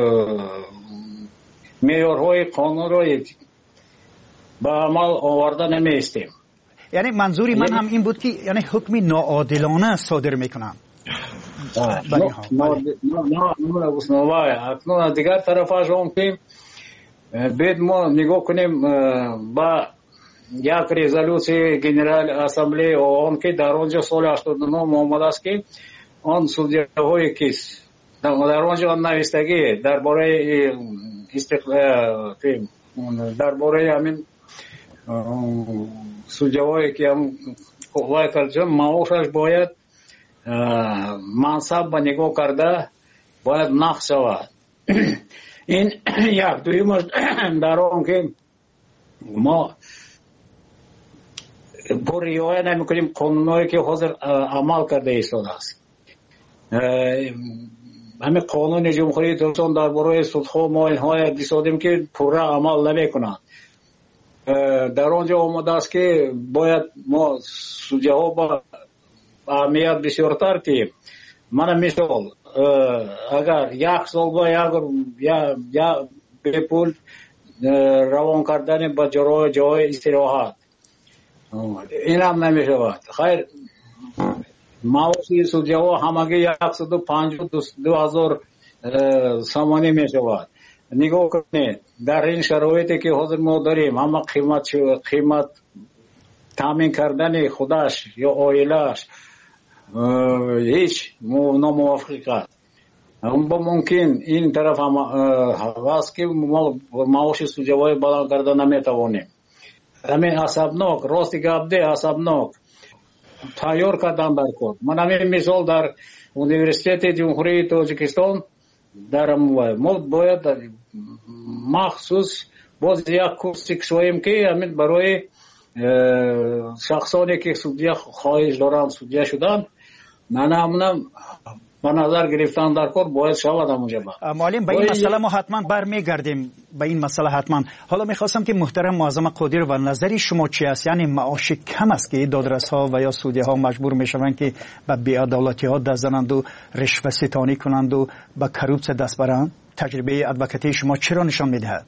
معیارهای قانون را به عمل آورده نمیستیم. یعنی منظوری من هم این بود که یعنی حکم ناعادلانه صادر میکنم. اکنون دیگر طرفش هم که باید ما نگاه کنیم با یک رزولوسی گنرال اسامبلی آن که در آنجا سال 89 آمده است که آن سودیه های کیس در آنجا نوشتگی درباره درباره همین سودیه هایی که هم قوای ترجمه معاشش باید منصب به نگاه کرده باید نقص شود. این یک. دویمش در آن که ما پر رعایت نمی‌کنیم قانونایی که حاضر عمل کرده ایستاده است. همین قانون جمهوری ترکستان درباره سودها ما اینها دیدیم که پوره عمل نمی‌کنند. در آنجا آمده است که باید ما سودیه ها با اهمیت بسیارتر که من مثال اگر یک سال با یا به پول روان کردن با جای استراحت این هم نمی شود. خیر معاشی سودیه ها همگی 152,000 سامانی می شود. نگاه کنید در این شرایطی که حاضر ما داریم همه قیمت تامین کردن خودش یا عائله‌اش هیچ ناموافقت. با ممکن این طرف هم هست که معاش سودیه های بلند کرده نمیتوانیم. همین عصبناک راستی گفته عصبناک تیار کردن در کار. من همین مثال در اونیورسیته جمهوری تاجیکستان در ما باید مخصوص باز یک کورسی کشویم که همین برای شخصانی که سودیه خواهش دارن سودیه شدن نه به نظر گرفتن در کار باید شود همونجا. معلم به این مسئله ما حتما برمیگردیم به این مسئله حتما. حالا میخواستم که محترم معظم قادر و نظری شما چی است؟ یعنی معاش کم است که دادرس ها و یا سودیه ها مجبور میشوند که به بی‌عدالتی ها دست زنند و رشوه ستانی کنند و به کروپسیون دست برند؟ تجربه ادوکاتی شما چرا نشان میدهد؟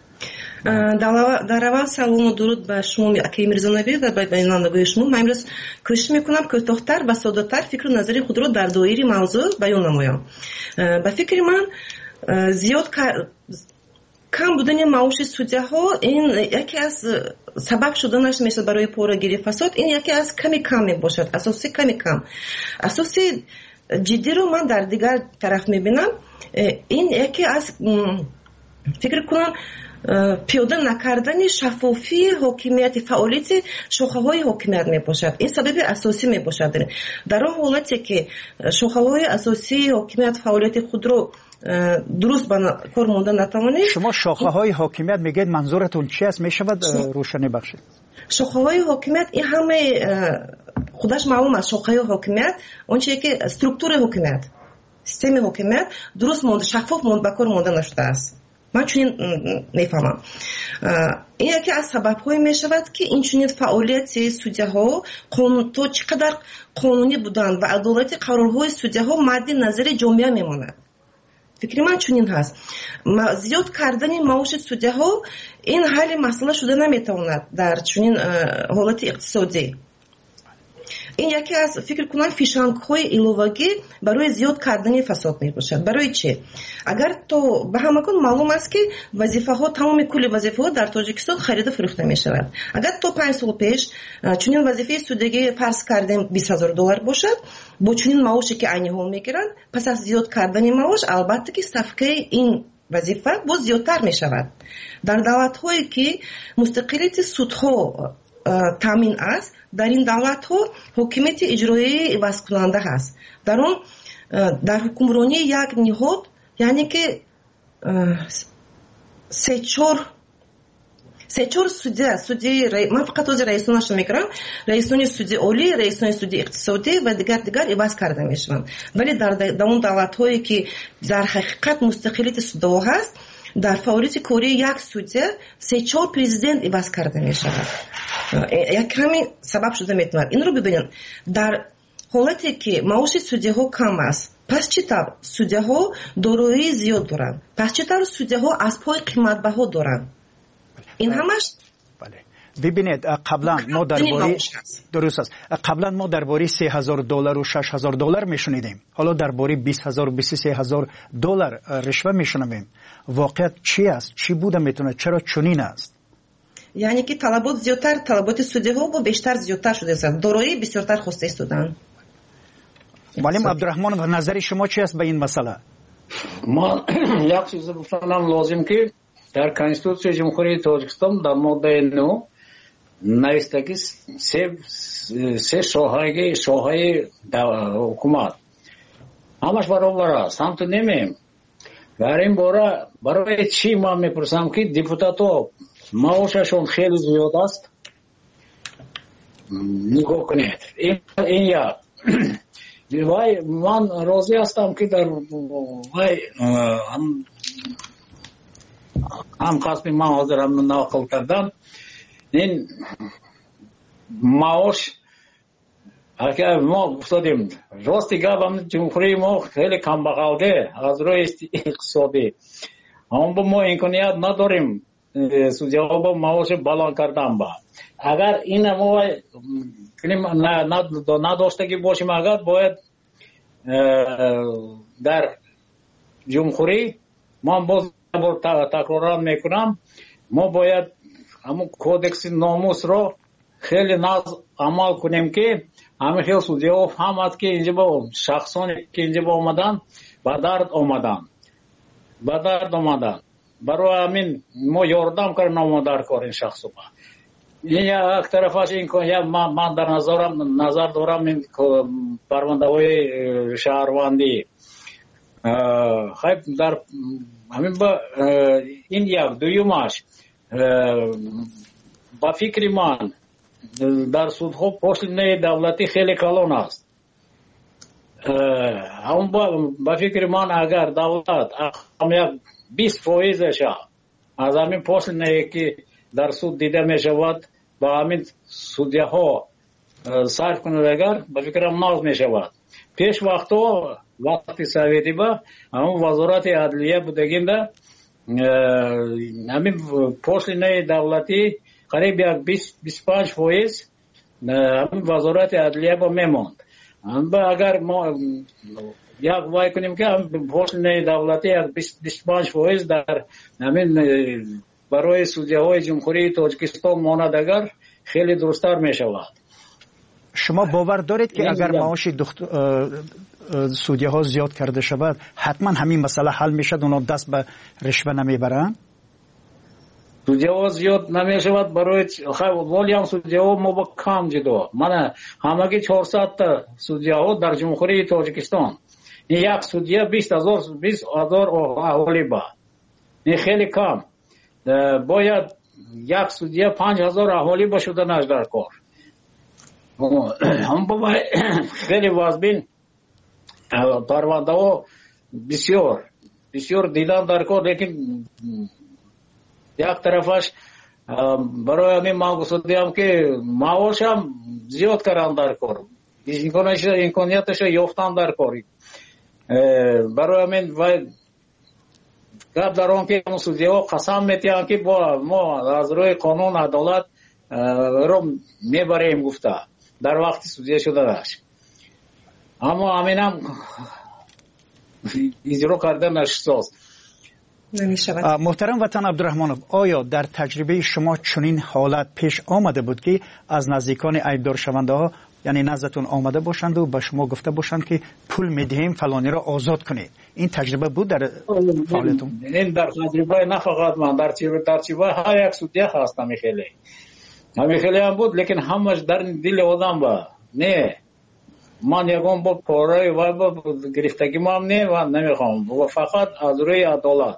در اول سلام و درود به شما اکی میرزانوی و به بینندگان شما. من امروز کوشش میکنم که کوتاه‌تر و ساده‌تر فکر و نظری خود را در دایره موضوع بیان نمایم. به فکر من زیاد کم بودن معاش سودیه ها این یکی از سبب شدنش میشه برای پورگیری فساد. این یکی از کم می باشد، اساسی کم. اساسی جدی رو من در دیگر طرف میبینم. این یکی از فکر کنم پیاده نکردن شفافی حاکمیت فعالیت شاخه‌های حاکمیت میباشد. این سبب اساسی میباشد. در آن حالتی که شاخه‌های اساسی حاکمیت فعالیت خود رو درست به کار مانده نتوانید. شما شاخه‌های حاکمیت میگید منظورتون چی است؟ میشود روشنی بخشید؟ شاخه‌های حاکمیت این همه خودش معلوم است. شاخه‌های حاکمیت اون چیزی که استرکتور حاکمیت سیستم حاکمیت درست مانده شفاف مانده به کار مانده نشده است. من چنین میفهمم. این یکی از سبب‌های میشود که این چنین فعالیت سودی‌ها تو چقدر قانونی بودن و عدالت قرارهای سودی‌ها مد نظر جامعه میماند. فکر من چنین هست. زیاد کردن معاش سودی‌ها این حل مسئله شده نمیتواند در چنین حالت اقتصادی. این یکی از فکر کنم فیشنگ‌های ایلوواگی برای زیاد کردن فساد میباشد. برای چه؟ اگر تو به همگان معلوم است که وظیفه‌ها تمام کل وظیفه‌ها در تاجیکستان خرید و فروخته میشود. اگر تو 5 سال پیش چنین وظیفه سودگی فرض کردیم $20,000 باشد، با چنین معاشی که آنها میگیرند، پس از زیاد کردن معاش البته که صفقه این وظیفه باز زیادتر میشود. در دولت‌هایی که مستقلیت سودها تامین است، در این دولت ها حکومت اجرایی عوض کننده هست. در حکمرانی یک نهاد، یعنی که سه چهار سودی من فقط از رئیسانش میگم، رئیسان سودی عالی، رئیسان سودی اقتصادی و دیگر عوض کرده میشوند. ولی در اون دولت هایی که در حقیقت مستقلیت سودها هست، در فعالیت کاری یک سودی 3-4 پرزیدنت عوض کرده می شود. یک همین سبب شده میتواند. این رو ببینید، در حالتی که معاش سودی ها کم است، پس چطور سودی ها دارایی زیاد دارند؟ پس چطور سودی ها از پای قیمت بها دارند؟ این همش ببینید قبلا ما درباره درست است، قبلا ما درباره $3,000 و $6,000 میشنیدیم، حالا درباره $20,000 و $23,000 رشوه میشنویم. واقعیت چی است؟ چی بوده میتونه؟ چرا چنین است؟ یعنی که طلبات زیادتر، طلبات سودی ها با بیشتر زیادتر شده است، دارایی بسیارتر خواسته استودن. معلم عبدالرحمن و نظر شما چی است به این مسئله؟ ما یک چیز بفرمایم لازم که در کنستیتوسیون جمهوری تاجیکستان در ماده 9 نوشته که سه شاخه حکومت همش برابر است. هم تو نمیم در این باره برای چی ما میپرسم که دیپوتات ها معاششون خیلی زیاد است. نگاه کنید این یا وای من راضی هستم که در وای هم قسمی من حاضرم نقل کردم این معاش اگر ما گفتیم راستی گفتم جمهوری ما خیلی کم بغاده از روی اقتصادی، اما ما امکانیت نداریم سودی‌ها با معاش بالا کردن. با اگر این ما نداشتگی باشیم، اگر باید در جمهوری ما باز تکرار میکنم، ما باید همون کودکس ناموس رو خیلی ناز عمل کنیم که همه خیلی سودی‌ها فهمد که اینجا با شخصانی که اینجا با آمدن به درد آمدن برای همین ما یاردم کردن آمدار کار این شخص با این یک طرفش این که من در نظر دارم این پرونده های شهروندی خیلی در همین با این یک دویمش با فکر من در سودها پشتینه دولتی خیلی کلان است. هم با فکر من اگر دولت هم 20% از همین پشتینه که در سود دیده می شود با همین سودیه ها صرف کنند، اگر با فکرم ناز می شود. پیش وقتی سویتی با همون وزارت عدلیه بودگیم ده همین پشتینه دولتی قریب یک 25% همین وزارت عدلیه با میماند. اگر ما یک وای کنیم که پشتینه دولتی یک 25% در همین برای سودیه های جمهوری تاجیکستان ماند، اگر خیلی درستر می شود. شما باور دارید که اگر معاش سودیه ها زیاد کرده شود حتما همین مسئله حل می شد، اونا دست به رشوه نمی برند؟ سودیه ها زیاد نمی شود برای ولی هم سودیه ها ما با کم جدا من همگی 400 تا سودیه ها در جمهوری تاجیکستان، این یک سودیه 20,000 اهالی با این خیلی کم. باید یک سودیه 5,000 اهالی با شدنش در کار. هم با خیلی واضبین پرونده ها بسیار بسیار دیدن در کار، لیکن یک طرفش برای همین من گفتم که معاش هم زیاد کردن در کار، امکانیتش یافتن در کاری. برای همین گپ در آن که سودیا قسم میتیان که با ما از روی قانون عدالت رو میبریم گفته در وقتی سودیا شده داشت، اما همین هم اجرا کردن نشست. محترم وطن عبدالرحمنов، آیا در تجربه شما چنین حالت پیش آمده بود که از نزدیکان ایبدار شونده ها یعنی نزدتون آمده باشند و به شما گفته باشند که پول میدهیم فلانی را آزاد کنید؟ این تجربه بود در فعالیتون؟ این در تجربه نه فقط من، در تجربه های یک سودیا هست خیلی هم بود، لیکن همش در دل آدم با نه من یکم با پاره و با گرفتگی ما هم نه و نمیخوام و فقط از روی عدالت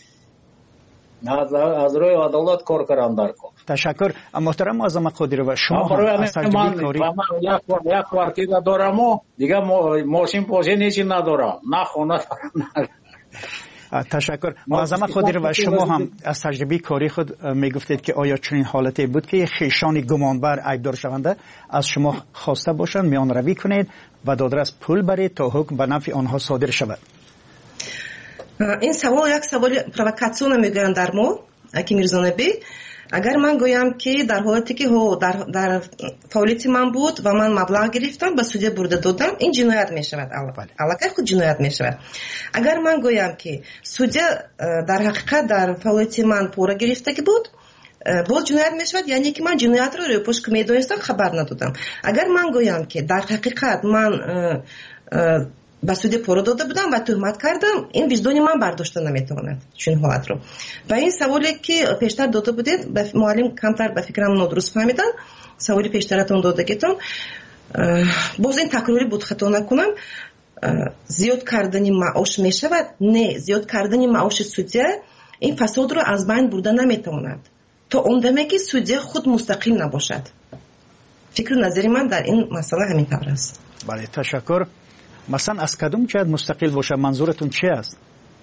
کار کردن در کار. تشکر. محترم معظم قادری و شما از تجربه کاری یک کوارتیر دارم و دیگه ماشین پاشه نیچی ندارم، نه خونه دارم. تشکر. معظم قادری و شما هم از تجربه کاری خود میگفتید که آیا چنین حالتی بود که خیشان گمانبر ایبدار شونده از شما خواسته باشند میان روی کنید و دادرس پول برید تا حکم به نفع آنها صادر شود؟ این سوال یک سوال پرووکاسیون میگویند در ما اکی میرزانبی. اگر من گویم که در حالتی که در فعالیت من بود و من مبلغ گرفتم به سودیا برده دادم، این جنایت می شود. علاقه خود جنایت می شود. اگر من گویم که سودیا در حقیقت در فعالیت من پوره گرفته که بود، باز جنایت می شود، یعنی که من جنایت رو پشت میدونستم خبر ندادم. اگر من گویم که در حقیقت من به سودیا پوره داده بودم و تهمت کردم، این وجدان من برداشته نمیتواند چون حالت رو. و این سوالی که پیشتر داده بودید معلم کمتر به فکرم نادرست فهمیدن، سوالی پیشترتون دادگیتون باز این تکراری بود خطا نکنم. زیاد کردن معاش می شود؟ نه، زیاد کردن معاش سودیا این فساد رو از بین برده نمیتواند تا اون دمی که سودیا خود مستقل نباشد. فکر نظری من در این مسئله همین طور است. بله تشکر. مثلا از کدوم جهت مستقل باشه منظورتون چی است؟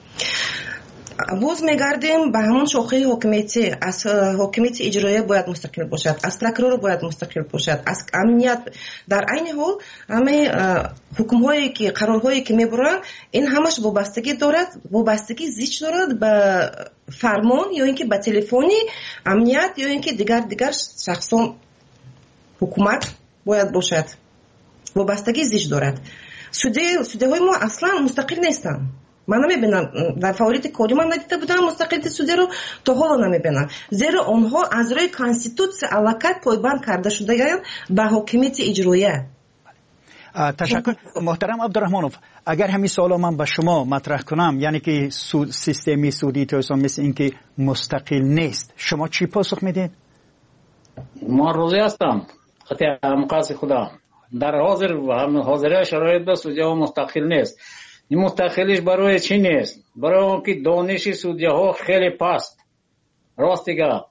باز میگردیم به همون شاخه حاکمیتی. از حاکمیت اجرایی باید مستقل باشد، از پروکرور باید مستقل باشد، از امنیت. در عین حال همه حکم هایی که قرارهایی که میبرن این همش وابستگی دارد، وابستگی زیست دارد به فرمان یا اینکه به تلفنی امنیت یا اینکه دیگر شخصان حکومت باید باشد. وابستگی زیست دارد. سودیهای ما اصلا مستقل نیستن. من نمیبینم در فعالیت کاری من ندیده بودم مستقلیت سودیا رو، تا حالا نمیبینم، زیرا آنها از روی کانستیتوسیون علاقت پایبند کرده شده به حاکمیت اجراییه. تشکر. محترم عبدالرحمنов، اگر همین سوالا من به شما مطرح کنم، یعنی که سیستمی سودی توسان مثل این که مستقل نیست، شما چی پاسخ میدین؟ ما راضی هستم خطی همقاس خدا در حاضر شرایط به سودیا مستقل نیست. این مستقلیش برای چی نیست؟ برای اون که دانش سودیا ها خیلی پست. راست دیگه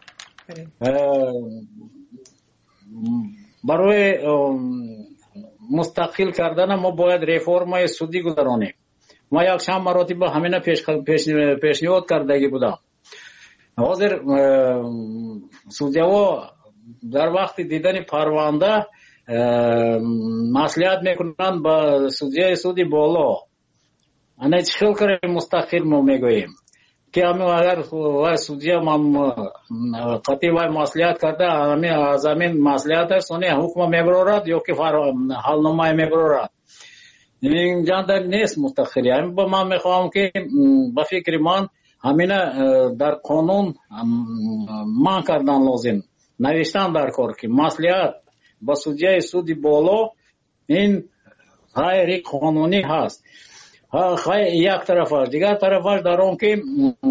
برای مستقل کردن ما باید رفرمای سودی گذرانیم. ما یک چند مراتب همین پیشنهاد کردگی بودم. حاضر سودیا ها در وقت دیدن پرونده مصلحت میکنن با سودی بالا. انا چخیل کاری مستقل ما میگوییم که همین اگر سودیا قطعی وای مصلحت کرده همین از همین مصلحت سونی حکم میبرورد یا که حال نمای میبرورد، این جان نیست مستقلی. همین با من میخوام که با فکر من همین در قانون من کردن لازم، نوشتن در کار که مصلحت با سودیای سودی بالا این غیر قانونی هست. یک طرفش، دیگر طرفش در اون که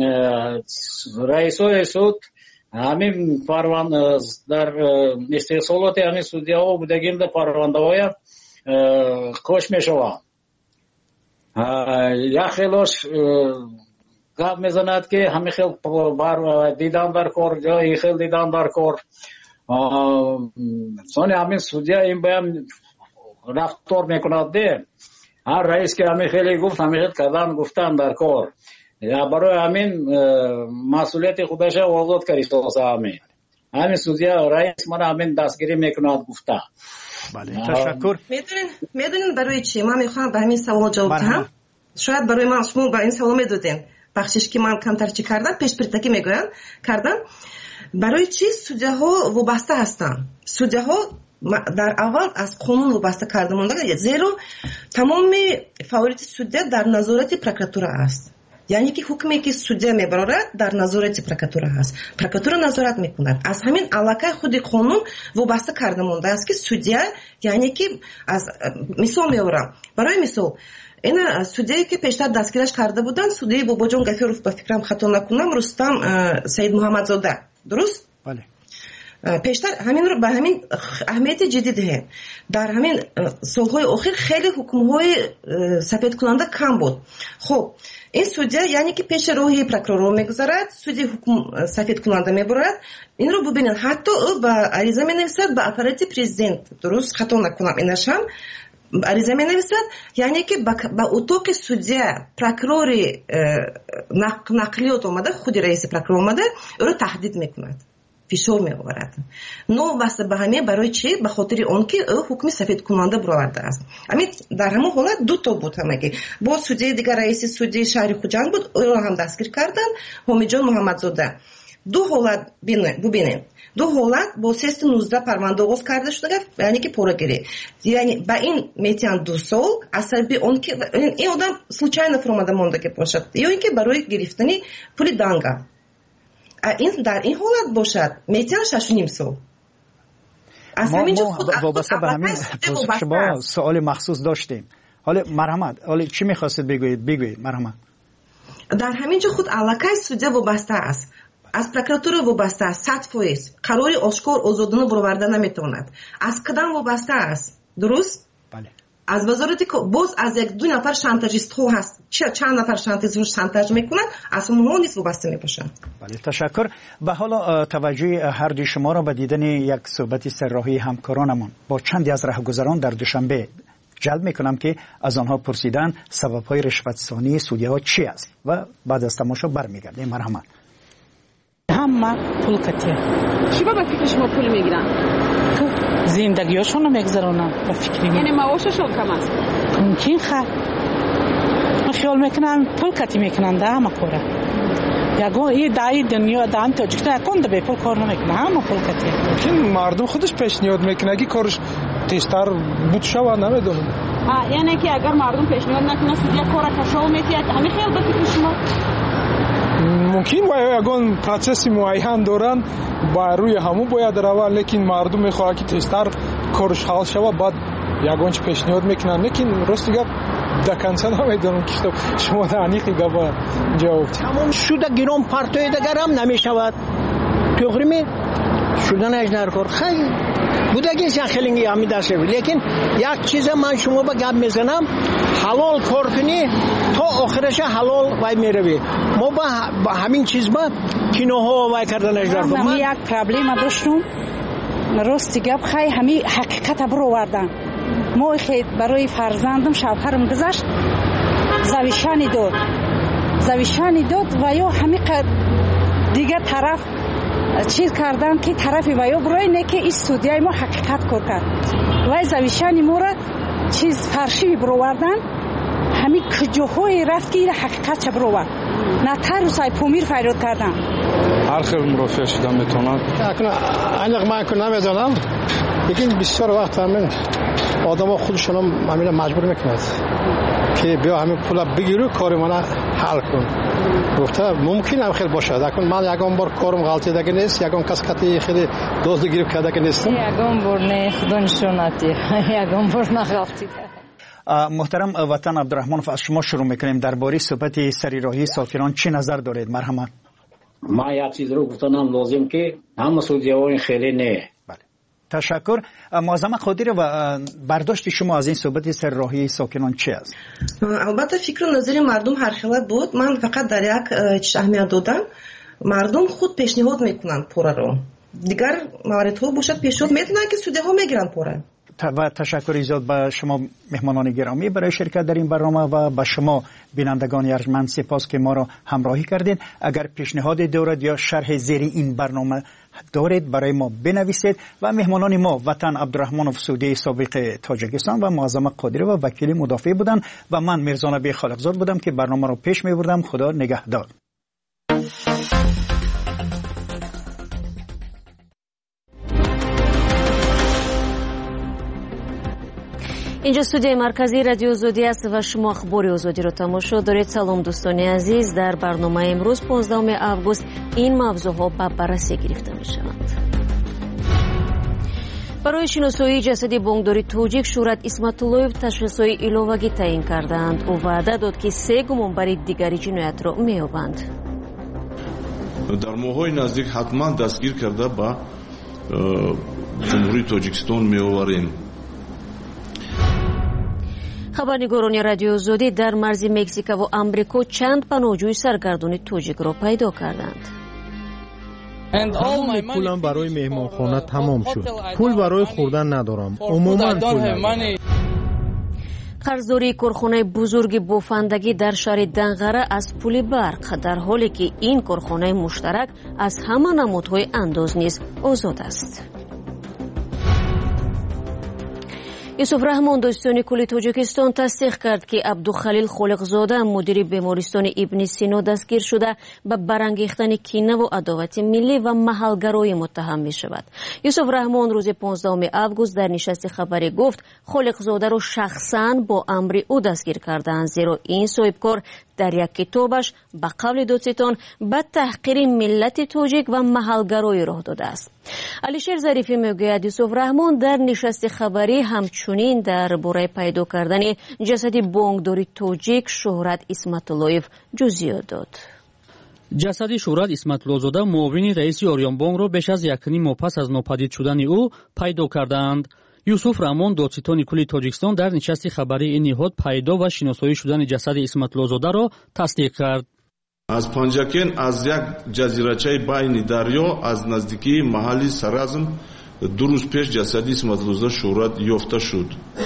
رئیسای سود همین پرونده در استحصالات همین سودیا ها بودگیم در پرونده های کش می شود. یک خیلیش گپ میزند که همین خیل دیدن در کار یا خیل دیدن در کار سانی همین سودیا این باید رفتار میکند ده هر رئیس که همین خیلی گفت همین کردن گفتن در کار برای همین مسئولیت خودش آزاد کردی. همین سودیا رئیس من همین دستگیری میکند گفته. بله تشکر. میدونین برای چی من میخوام به همین سوال جواب بدم؟ شاید برای من شما به این سوال میدادین بخشش که من کمتر چی کردم پیش پرتکی میگوین کردم. برای چی سودیاها وابسته هستن؟ سودیاها در اول از قانون وابسته کرده مونده، زیرا تمام فعالیت سودیا در نظارت پروکراتوره است. یعنی که حکمی که سودیا میبرد در نظارت پروکراتوره هست. پروکراتوره نظارت میکند. از همین علاقه خود قانون وابسته کرده مونده است که سودیا یعنی که از مثال میبرم. برای مثال این سودیایی که پیشتر دستگیرش کرده بودن سودیای باباجان گفیروف با فکرم خطا نکنم رستم سید محمدزاده، درست؟ بله. پیشتر همین رو به همین اهمیت جدید ده. در همین سالهای اخیر خیلی حکم‌های سفید کننده کم بود. خب این سودیا یعنی که پیش روی پروکرور میگذارد، سودی حکم سفید کننده میبرد. این رو ببینید حتی او با عریضه مینویسد به اپارات پرزیدنت، درست خطا نکنم اینش هم عریضه مینویسد، یعنی که با اتاق سودیا پروکرور نقلیات اومده، خود رئیس پروکرور اومده او رو تهدید میکند، فشار میآورد. نو واسه به همین برای چی؟ به خاطر اون که او حکم سفید کننده برآورده است. همین در همون حالت دو تا بود همگی. با سودی دیگر رئیس سودی شهر خوجند بود، او رو هم دستگیر کردن، حمیدجان محمدزاده. دو حالت ببینید. دو حالت با 319 پرونده آغاز کرده شده، یعنی که پورگیری. یعنی با این میتیان 2 سال عصبی اون که این آدم случайно فرمانده مونده که باشد یا اینکه برای گرفتن پول دانگا. این در این حالت باشد میتیان 6.5 سال. ما وابسته به همین شما سوال مخصوص داشتیم. حالا مرحمت، حالا چی میخواستید بگویید مرحمت؟ در همینجا خود علاقه سودیا وابسته است. از پروکراتوره وابسته است. 100% قراری آشکار آزادانه برآورده نمیتواند. از کدام وابسته است؟ درست؟ بله. از وزارت باز از یک دو نفر شانتاژیست ها هست. چند نفر شانتاژ میکنند؟ از اونها نیست وابسته میباشند. بله تشکر. و حالا توجه هر دوی شما را به دیدن یک صحبت سرراهی همکارانمان با چندی از راهگذران در دوشنبه جلب میکنم که از آنها پرسیدن سبب‌های رشوت‌ستانی سودی‌ها چی است و بعد از تماشا برمیگردیم. مرحمت. همه پول کتیه. چی با فکر شما پول میگیرن؟ زندگیشون رو میگذرونن با فکر میگیرن. یعنی معاششون کم است؟ ممکن من خیال میکنم پول کتی میکنن ده همه کوره. یگو این دایی دنیا دان تاجیکستان یکون به پول کار نمیکنه، همه پول کتیه. ممکن مردم خودش پیشنهاد میکنه که کارش تیزتر بود شوه نمیدونم. یعنی که اگر مردم پیشنهاد نکنه سودیا کار کشو میتیه همین خیال با فکر شما؟ ممکن یگان پروسس معین دارن با روی همون باید روان، لیکن مردم میخواد که تیزتر کارش حل شوه بعد یگان چه پیشنهاد میکنن. لیکن راست گپ دکنسه نمیدونم که شما دانیقی گپ جواب تمام شده گیرم پرتوی دیگر هم نمیشود. توغری می شدن اجنر کار خیلی بوده که خیلی همی دسته، لیکن یک چیز من شما با گپ میزنم، حلال کار کنی تا آخرش حلال وای میروی. ما با همین چیز با کینوها وای کردن اجنر کار. من یک پرابلم داشتم، راستی گپ خیلی همی حقیقت برو وردن. ما خیلی برای فرزندم شوهرم گذشت زویشانی داد و یا همی دیگه طرف چیز کردن که طرفی و یا برای نه که این سودیای ما حقیقت کار کرد و زویشانی ما را چیز فرشی برووردن، همین کجاهای رفت که این حقیقت چه بروورد نه تروسای پومیر فریاد کردن. هر خیلی مرافع شدن میتونن انق من کنم نمیدونم، لیکن بسیار وقت همین آدم خودشون همین مجبور میکند که بیا همین پول بگیرو کار من حل کن. گفته ممکن هم خیلی باشه، لیکن من یکم بار کارم غلطی دیگه نیست، یکم کس کتی خیلی دوست گرفت کرده که نیستم. یکم بار نه خدا نشوناتی، یکم بار نغلطی. محترم وطن عبدالرحمن از شما شروع میکنیم. درباره صحبت سریراهی ساکنان چی نظر دارید؟ مرحمت. ما یک چیز رو گفتم لازم که همه سودی‌ها خیلی نه. تشکر. معظم قادری و برداشت شما از این صحبت سرراهی ساکنان چی است؟ البته فکر و نظر مردم هر خیلت بود. من فقط در یک چیز اهمیت دادم، مردم خود پیشنهاد میکنن پوره رو. دیگر موارد ها باشد پیشنهاد میدونن که سودی ها میگیرن پوره. و تشکر زیاد به شما مهمانان گرامی برای شرکت در این برنامه و به شما بینندگان ارجمند سپاس که ما را همراهی کردید. اگر پیشنهاد دارید یا شرح زیر این برنامه دارید برای ما بنویسید. و مهمانان ما وطن عبدالرحمن افسودی سابق تاجیکستان و معظم قادری و وکیل مدافع بودند و من میرزا نبی خالقزاد بودم که برنامه را پیش می‌بردم. خدا نگهدار. اینجا استودیوی مرکزی رادیو آزادی است و شما اخبار آزادی رو تماشا دارید. سلام دوستان عزیز، در برنامه امروز 15 آگوست این موضوعها به بررسی گرفته می شوند. برای شناسایی جسد بانکداری توجیک شهرت اسمتاللویف تشخیص‌های ایلوواگی تعیین کردند. او وعده داد که 3 گمانبر دیگری جنایت را می‌یابند. در ماه‌های نزدیک حتما دستگیر کرده با جمهوری تاجیکستان می‌آوریم. خبرنگاران رادیو آزادی در مرز مکزیک و آمریکا چند پناهجوی سرگردان توجیک را پیدا کردند. تمام پولم برای مهمانخانه تمام شد. پول برای خوردن ندارم. عموما پول ندارم. قرضداری کارخانه بزرگ بافندگی در شهر دنغره از پول برق، در حالی که این کارخانه مشترک از همه نمودهای انداز نیز آزاد است. یوسف رحمان داستانی کلی تاجیکستان تصدیق کرد که عبدالخلیل خالقزاده مدیر بیمارستان ابن سینا دستگیر شده به برانگیختن کینه و عداوت ملی و محلگرایی متهم می شود. یوسف رحمان روز 15 آگوست در نشست خبری گفت خالقزاده را شخصاً با امر او دستگیر کردند، زیرا این صاحبکار در یک کتابش به قول دادستان به تحقیر ملت تاجیک و محلگرایی راه داده است. علیشیر ظریفی میگوید یوسف رحمان در نشست خبری همچنین در باره پیدا کردن جسد بانکداری تاجیک شهرت اسمتاللویف جزئیات داد. جسد شهرت اسمتاللوزاده معاون رئیس آریان بانک را بیش از 1.5 ماه پس از ناپدید شدن او پیدا کردند. یوسف رحمان دادستان کلی تاجیکستان در نشست خبری این نهاد پیدا و شناسایی شدن جسد اسمتاللوزاده را تصدیق کرد. از پنجاکن از یک جزیره‌چه بین دریا از نزدیکی محل سرازم 2 روز پیش جسد اسمتاللوزاده شهرت یافته شد.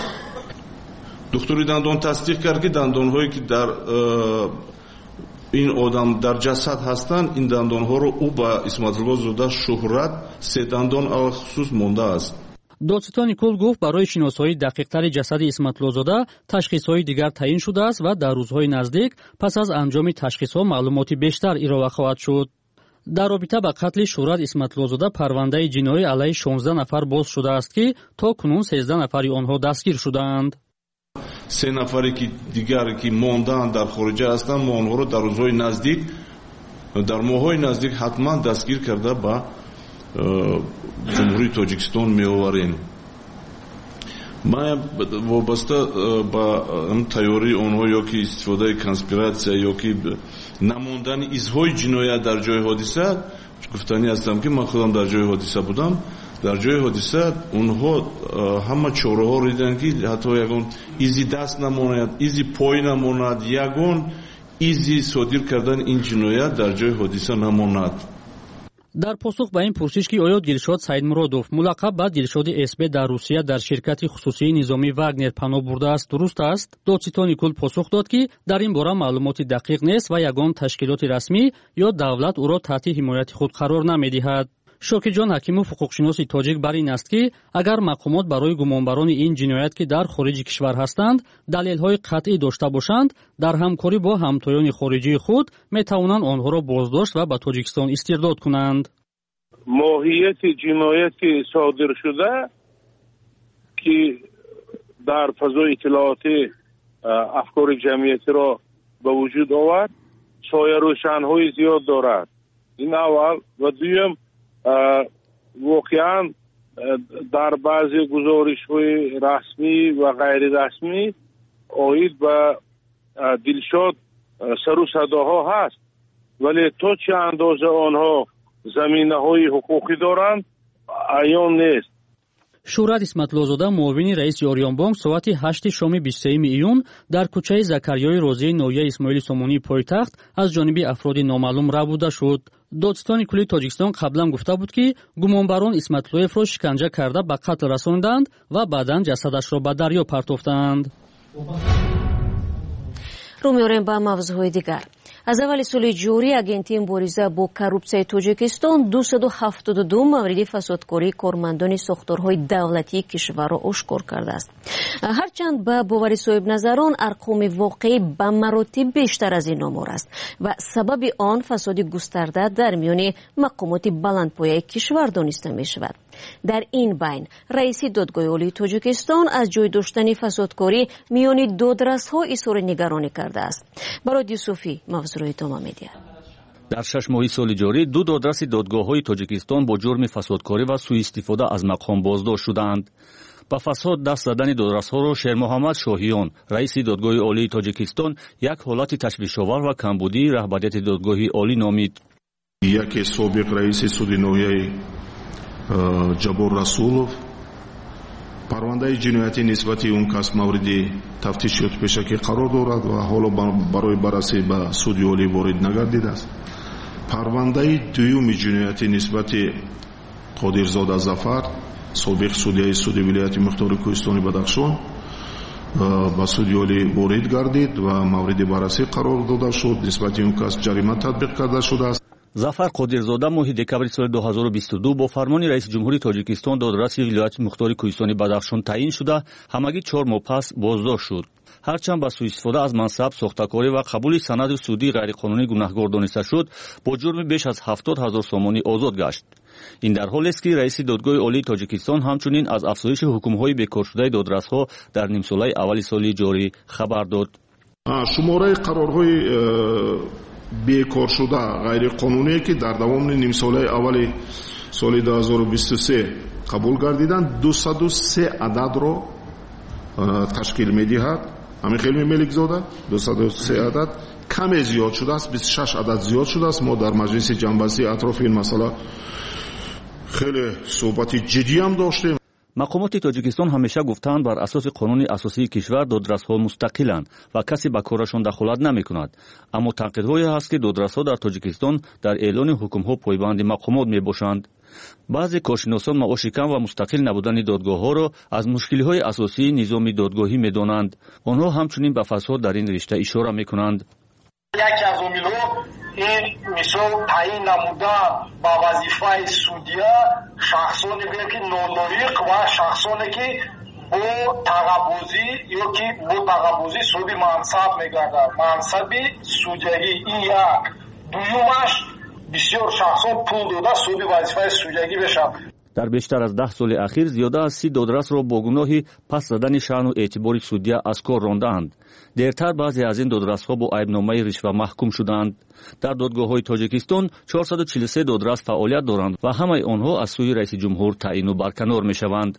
دکتری دندان تصدیق کرد که دندان‌هایی که در این آدم در جسد هستند، این دندان‌ها رو او با اسمتاللوزاده شهرت 3 دندان خصوص مانده است. دادستان کل گفت برای شناسایی دقیق‌تر جسد اسمتاللوزاده تشخیص‌های دیگر تعیین شده است و در روزهای نزدیک پس از انجام تشخیص‌ها معلوماتی بیشتر ارائه خواهد شد. در رابطه با قتل شهرت اسمتاللوزاده پرونده جنایی علیه 16 نفر باز شده است که تا کنون 13 نفری آنها دستگیر شدند. 3 نفری که دیگر که ماندند در خارج هستند، ما آنها را در روزهای نزدیک در ماه‌های نزدیک حتما دستگیر کرده با جمهوری تاجیکستان می‌آوریم. ما وابسته با تیاری آنها یا که استفاده کنسپیراسیا یا که نماندن izهای جنایت در جای حادثه گفتنی هستم که من خودم در جای حادثه بودم. در جای حادثه اونها همه چاره‌ها رو دیدن که حتی یگان ایزی دست نماند، ایزی پای نماند، یگان ایزی صادر کردن این جنایت در جای حادثه نماند. در پاسخ به این پرسش که آیا دلشاد سیدمرادوف ملقب به دلشاد اسب در روسیه در شرکت خصوصی نظامی واگنر پناه برده است درست است؟ دادستان کل پاسخ داد که در این باره معلومات دقیق نیست و یگان تشکیلات رسمی یا دولت او را تحت حمایت خود قرار نمی‌دهد. شاکرجان حکیمов حقوقشناس تاجیک بر این است که اگر مقامات برای گمانبران این جنایت که در خارج کشور هستند دلیل‌های قطعی داشته باشند، در همکاری با همتایان خارجی خود می‌توانند آنها را بازداشت و به تاجیکستان استرداد کنند. ماهیت جنایتی صادر شده که در فضای اطلاعاتی افکار جمعیتی را به وجود آورد، سایه روشن‌های زیاد دارد. این اول. و دوم، واقعا در بعضی گزارش‌های رسمی و غیر رسمی آید به دلشاد سر و صداها هست، ولی تا چه اندازه آنها زمینه‌های حقوقی دارند عیان نیست. شهرت اسمتاللوزاده معاون رئیس آریان بانک ساعت 8 شام 23 ایون در کوچه زکریای روزی نویه اسماعیل سامانی پایتخت از جانب افراد نامعلوم ربوده شد. додистони кулли тоҷикистон қаблан гуфта буд ки гумонбарон исматуллоевро шиканҷа карда ба қатл расонданд ва баъдан ҷасадашро ба дарё партофтанд. рӯ меорем ба мавзӯъҳои дигар. аз аввали соли ҷорӣ агентии мубориза бо коррупсияи тоҷикистон 272 мавриди фасодкории кормандони сохторҳои давлатии кишварро ошкор кардааст. ҳарчанд ба бовари соҳибназарон арқоми воқеӣ ба маротиб бештар аз ин омор аст ва сабаби он фасоди густарда дар миёни мақомоти баландпояи кишвар дониста мешавад. дар ин байн раиси додгоҳи олии тоҷикистон аз ҷой доштани фасодкорӣ миёни додрасҳо изҳори нигаронӣ кардааст. барои Юсуфӣ мавзӯъро идома медиҳад. дар 6 моҳи соли ҷорӣ ду додраси додгоҳҳои тоҷикистон бо ҷурми фасодкорӣ ва сӯистифода аз мақом боздошт шуданд. ба фасод даст задани додрасҳоро Шермуҳаммад Шоҳиён, раиси додгоҳи олии тоҷикистон, як ҳолати ташвишовар ва камбудии раҳбарияти додгоҳи олӣ номид. яке собиқ раиси суди ноҳияи ҷабор расулов парвандаи ҷиноятӣ нисбати он кас мавриди тафтишоти пешакӣ қарор дорад ва ҳоло барои баррасӣ ба суди олӣ ворид нагардидааст. парвандаи дуюми ҷиноятӣ нисбати қодирзода Зафар, собиқ судяи суди вилояти мухтори кӯҳистони Бадахшон, ба суди олӣ ворид гардид ва мавриди баррасӣ қарор дода шуд. нисбати он кас ҷарима татбиқ карда шудааст. Зафар Қодирзода моҳи декабри соли 2022 бо фармони раиси ҷумҳури Тоҷикистон додраси вилояти мухтори кӯҳистони Бадахшон таъин шуда, ҳамагӣ 4 моҳ пас боздошт шуд. ҳарчанд ба сӯистифода аз мансаб, сохтакорӣ ва қабули санади судии ғайриқонунӣ гунаҳгор дониста шуд, бо ҷурми беш аз 70 000 сомонӣ озод гашт. ин дар ҳолест ки раиси додгоҳи олии Тоҷикистон ҳамчунин аз афзоиши ҳукмҳои бекоршудаи додрасҳо дар нимсолаи аввали соли ҷорӣ хабар дод. шумораи қарорҳои бекоршуда ғайриқонуние ки дар давоми нимсолаи аввали соли 2023 қабул гардиданд 203 ададро ташкил медиҳад. ҳамин хелми меликзода 203 адад каме зиёд шудааст, 26 адад зиёд шудааст. мо дар маҷлиси ҷанббастии атрофи ин масъала хеле суҳбати ҷиддиам доштем. мақомоти Тоҷикистон ҳамеша гуфтанд бар асоси қонуни асосии кишвар додрасҳо мустақиланд ва касе ба корашон дахолат намекунад. аммо танқидҳое ҳаст ки додрасҳо дар Тоҷикистон дар эълони ҳукмҳо пойбанди мақомот мебошанд. баъзе коршиносон маоши кам ва мустақил набудани додгоҳҳоро аз мушкилиҳои асосии низоми додгоҳӣ медонанд. онҳо ҳамчунин ба фасод дар ин ришта ишора мекунанд. яке аз омилҳо ин мисол таъин намудан ба вазифаи судя шахсоне ки нолоиқ ва шахсоне ки бо тағабузӣ ёки бо тағабузӣ соҳиби мансаб мегардад. мансаби судягӣ ин як. дуюмаш бисёр шахсон пул дода соҳиби вазифаи судягӣ мешаванд. дар бештар аз 10 соли ахир зиёда аз 30 додрасро бо гуноҳи пас задани шаъну эътибори судя аз кор рондаанд. дертар баъзе аз ин додрасҳо бо айбномаи ришва маҳкум шуданд. дар додгоҳҳои Тоҷикистон 443 додрас фаъолият доранд ва ҳамаи онҳо аз сӯи раиси ҷумҳур таъину барканор мешаванд.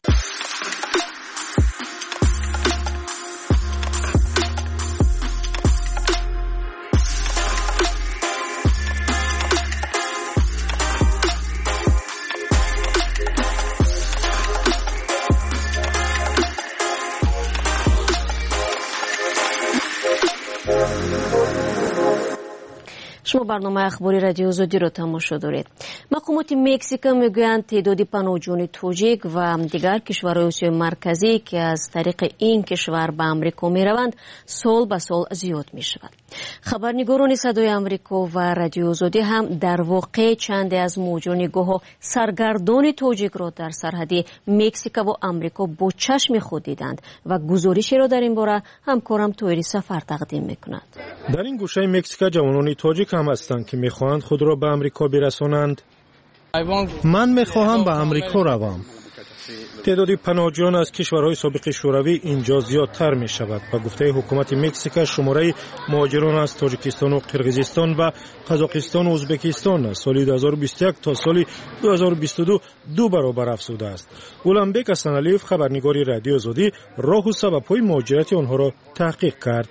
шумо барномаи ахбори радиои озодиро тамошо доред. мақомоти Мексика мегӯянд теъдоди паноҳҷӯёни тоҷик ва дигар кишварҳои Осиёи марказӣ ки аз тариқи ин кишвар ба Амрико мераванд, сол ба сол зиёд мешавад. хабарнигорони Садои Амрико ва радиои Озодӣ ҳам дар воқеъ чанде аз муҳоҷирони гоҳо саргардони тоҷикро дар сарҳади Мексика ва Амрико бо чашми худ диданд ва гузоришеро дар ин бора ҳамкорам Тоҳири Сафар тақдим мекунад. дар ин гӯшаи Мексика ҷавонони тоҷик ҳам ҳастанд ки мехоҳанд худро ба Амрико бирасонанд. ман мехоҳам ба Амрико равам. تعدادی پناهجویان از کشورهای سابق شوروی اینجا زیادتر می شود. با گفته حکومت مکزیک شماره مهاجران از تاجیکستان و قرقیزستان و قزاقستان و ازبکستان از سال 2021 تا سال 2022 دو برابر افزوده است. اولنبک حسنعلیف خبرنگار رادیو آزادی راه و سبب‌های مهاجرت آنها را تحقیق کرد.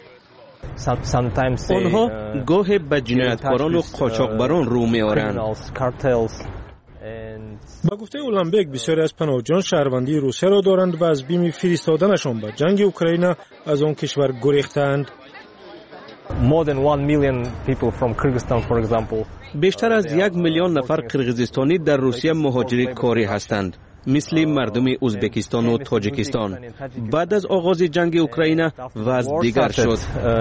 آنها گاهی به جنایتکاران و قاچاقبران رو می‌آورند. با گفته اولنبک بسیاری از پناهجویان شهروندی روسیه را دارند و از بیم فرستادنشان به جنگ اوکراین از آن کشور گریختند. بیشتر از 1 میلیون نفر قرقیزستانی در روسیه مهاجر کاری هستند، مثل مردم ازبکستان و تاجیکستان. بعد از آغاز جنگ اوکراین وضع دیگر شد.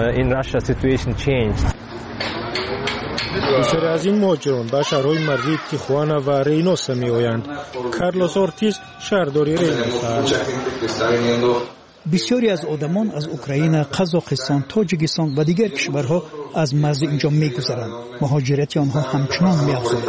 بسیاری از این مهاجران به شهرهای مرزی تیخوانا و ریینوسا می‌آیند. کارلوس اورتیز شهرداری ریینوسا است. بسیاری از آدمان از اوکراین، قزاقستان، تاجیکستان و دیگر کشورها از مرز اینجا می‌گذرند. مهاجرت آنها همچنان می‌افزاید.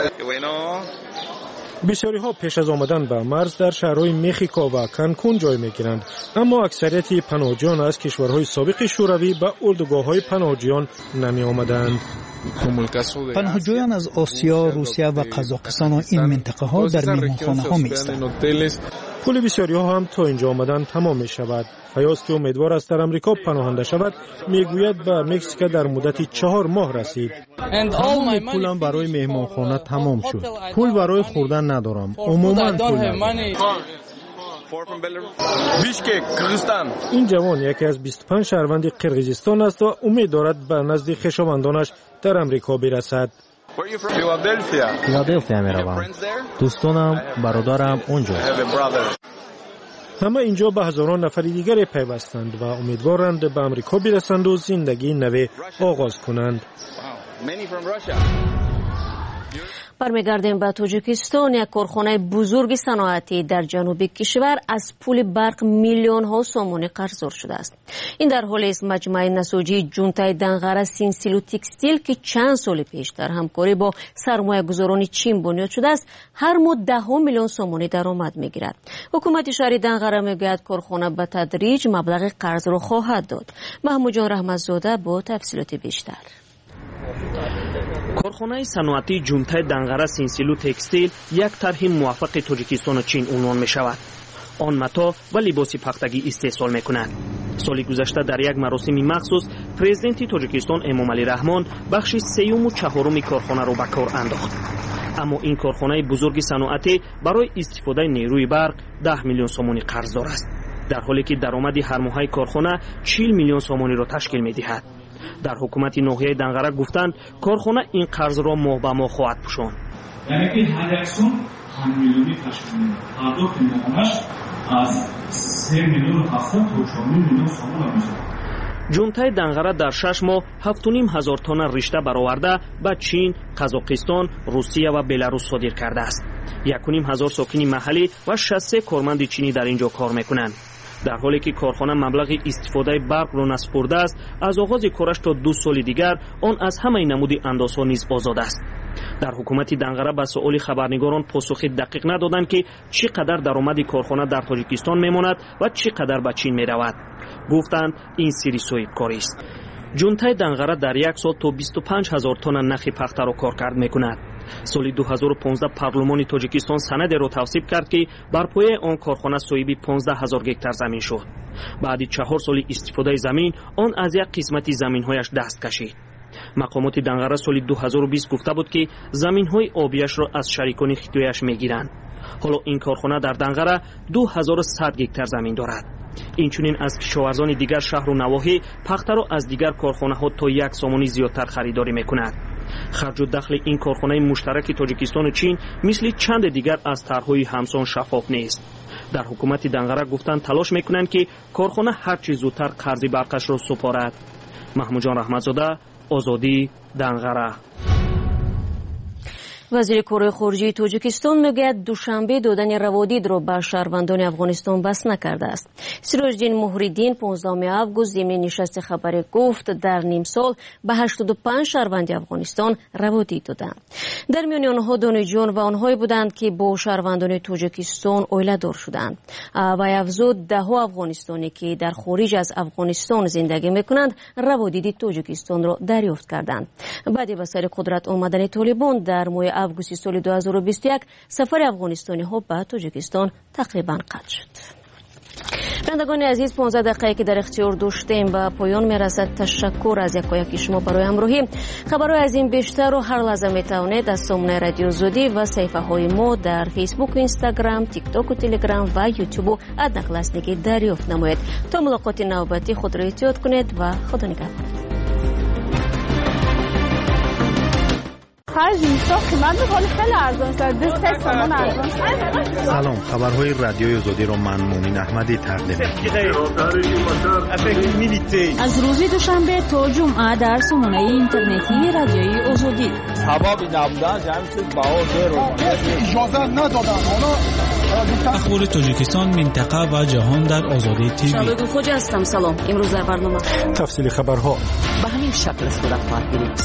بسیاری ها پیش از آمدن به مرز در شهرهای مکزیکو و کانکون جای می‌گیرند، اما اکثریت پناهجویان از کشورهای سابق شوروی به اردوگاه‌های پناهجویان نمی‌آمدند. پناهجویان از آسیا، روسیه و قزاقستان و این منطقه ها در مهمانخانه‌ها می‌ایستند. پول بسیاری ها هم تا اینجا آمدن تمام می شود. حیاس که امیدوار است در امریکا پناهنده شود میگوید به مکزیک در مدتی 4 ماه رسید. تمام پولم برای مهمانخانه تمام شد. پول برای خوردن ندارم. عموما پول ندارم. این جوان یکی از 25 شهروند قرقیزستان است و امید دارد به نزد خویشاوندانش در امریکا برسد. فیلادلفیا میروم. دوستانم، برادرم اونجا. همه اینجا به هزاران نفر دیگر پیوستند و امیدوارند به امریکا برسند و زندگی نو آغاز کنند. برمیگردیم به تاجیکستان. یک کارخانه بزرگ صنعتی در جنوب کشور از پول برق میلیون ها سومونی قرضدار شده است. این در حالی است مجمع نساجی جونتای دنغره سینسیلو تکستیل که چند سال پیش در همکاری با سرمایه گذاران چین بنیاد شده است، هر ماه 10 میلیون سومونی درآمد میگیرد. حکومت شهر دنغره میگوید کارخانه به تدریج مبلغ قرض را خواهد داد. محمود جان رحمتزاده با تفصیلات بیشتر. کارخانه صنعتی جونتای دنغره سینسیلو تکستیل یک طرح موفق تاجیکستان و چین عنوان می شود. آن متا و لباس پختگی استحصال می کند. سال گذشته در یک مراسم مخصوص پرزیدنت تاجیکستان امامعلی رحمان بخش 3 و 4 کارخانه را به کار انداخت. اما این کارخانه بزرگ صنعتی برای استفاده نیروی برق 10 میلیون سومونی قرضدار است، در حالی که درآمد هر ماهه کارخانه 40 میلیون سومونی را تشکیل می دهد. در حکومت ناحیه دنغره گفتند کارخانه این قرض را ماه به ماه خواهد پوشاند. یعنی که هر یک سوم 5 میلیونی تشکیل می‌دهد. هر دو ماهانش از 3 میلیون و 700 تا 4 میلیون سوم می‌شود. جونتای دنغره در 6 ماه 7.5 هزار تن رشته برآورده به چین، قزاقستان، روسیه و بلاروس صادر کرده است. 1.5 هزار ساکن محلی و 63 کارمند چینی در اینجا کار می‌کنند. در حالی که کارخانه مبلغ استفاده برق را نسپرده است، از آغاز کارش تا 2 سال دیگر آن از همه نمود اندازها نیز آزاد است. در حکومت دنغره به سؤال خبرنگاران پاسخ دقیق ندادند که چقدر درآمد کارخانه در تاجیکستان میماند و چقدر به چین میرود. گفتند این سری صاحبکاری است. جونتای دنغره در یک سال تا 25 هزار تن نخ پخته را کارکرد میکند. سال 2015 پارلمان تاجیکستان سند را توصیب کرد که بر پایه آن کارخانه صاحب 15 هزار گکتار زمین شد. بعد 4 سال استفاده زمین آن از یک قسمت زمین‌هایش دست کشید. مقامات دنغره سال 2020 گفته بود که زمین‌های آبیش را از شریکان خیتویش میگیرند. حالا این کارخانه در دنغره 2100 گکتار زمین دارد. اینچنین از کشاورزان دیگر شهر و نواحی پخته را از دیگر کارخانه‌ها تا 1 سومونی زیادتر خریداری میکند. خرج و دخل این کارخانه مشترک تاجیکستان و چین مثل چند دیگر از طرح‌های همسان شفاف نیست. در حکومت دنغره گفتند تلاش میکنند که کارخانه هر چه زودتر قرض برقش را سپارد. محمود جان رحمتزاده، آزادی، دنغره. وزیر کره خارجه تاجیکستان میگوید دوشنبه دادن روادید را به شهروندان افغانستان بس نکرده است. سراج‌الدین مهریدین 15 آگوست ضمن نشست خبری گفت در نیم سال به 85 شهروند افغانستان روادید دادند. در میان آنها دانشجویان و آنهایی بودند که با شهروندان تاجیکستان اویله‌دار شدند. و افزود 10 افغانستانی که در خارج از افغانستان زندگی میکنند روادید تاجیکستان را دریافت کردند. بعد به سر قدرت آمدن طالبان در ماه آگوست سال 2021 سفر افغانستانی ها به تاجیکستان تقریبا قطع شد. شنوندگان عزیز، 15 دقیقه که در اختیار داشتیم به پایان میرسد. تشکر از یکایک شما برای همراهی. خبرهای از این بیشتر رو هر لحظه میتوانید از سامانه رادیو زودی و صفحه های ما در فیسبوک و اینستاگرام، تیک تاک و تلگرام و یوتیوب و ادنکلاسنگی دریافت نمایید. تا ملاقات نوبتی خود را احتیاط کنید و خدا نگهدار. خرج میشه قیمت ولی خیلی ارزان شده 3 تومن ارزان شده. سلام، خبرهای رادیوی آزادی رو من مومن احمدی تقدیم می‌کنم. از روز دوشنبه تا جمعه در سامانه اینترنتی رادیوی آزادی. ثوابی نبودن جمع چیز باور رو اجازه ندادن. اخبار تاجیکستان، منطقه و جهان در آزادی تیوی. شبکه خوج هستم. سلام. امروز در برنامه تفصیل خبرها به همین شکل صورت خواهد گرفت.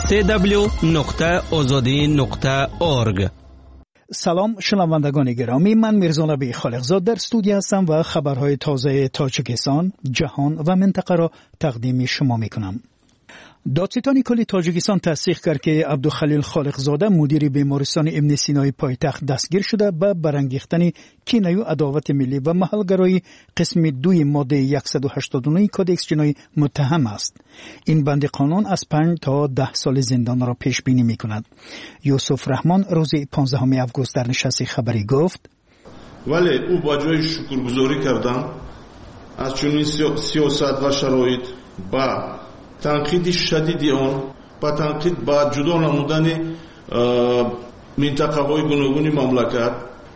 www.azadi.org. سلام شنوندگان گرامی، من میرزا نبی خالقزاد در استودیو هستم و خبرهای تازه تاجیکستان، جهان و منطقه را تقدیم شما میکنم. دادستان کل تاجیکستان تصدیق کرد که عبدالخلیل خالقزاده مدیر بیمارستان ابن سینای پایتخت دستگیر شده به برانگیختن کینه و عداوت ملی و محلگرایی قسم 2 ماده 189 کدکس جنایی متهم است. این بند قانون از 5 تا 10 سال زندان را پیش بینی می کند. یوسف رحمان روز 15 آگوست در نشست خبری گفت ولی او با جای شکرگزاری کردن از چنین سیاست و شرایط با تنقید شدید آن با تنقید با جدا نمودن منطقه‌های گوناگون مملکت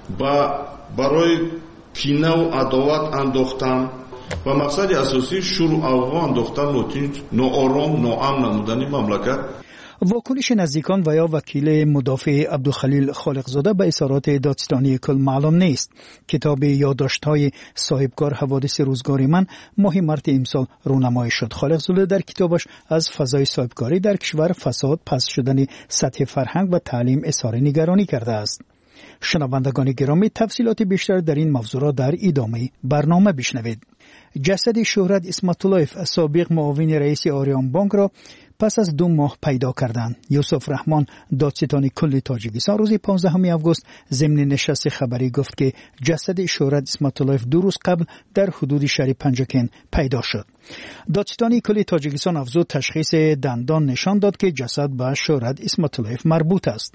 برای کینه و عداوت انداختن و مقصد اساسی شروع اوغان انداختن ناآرام ناامن نمودن مملکت. واکنش نزدیکان و یا وکیل مدافع عبدالخلیل خالقزاده به اظهارات دادستانی کل معلوم نیست. کتاب یادداشت‌های صاحبکار حوادث روزگار من ماه مارس امسال رونمایی شد. خالقزاده در کتابش از فضای صاحبکاری در کشور، فساد، پست شدن سطح فرهنگ و تعلیم اظهار نگرانی کرده است. شنوندگان گرامی، تفصیلات بیشتر در این موضوع را در ادامه برنامه بشنوید. جسد شهرت اسمت‌اللهیف، سابق معاون رئیس آریان بانک را پس از 2 ماه پیدا کردند. یوسف رحمان دادستان کل تاجیکستان روز 15 آگوست ضمن نشست خبری گفت که جسد شهرت اسمت‌اللهیف 2 روز قبل در حدود شهر پنجکن پیدا شد. دادستان کل تاجیکستان افزود تشخیص دندان نشان داد که جسد به شهرت اسمت‌اللهیف مربوط است.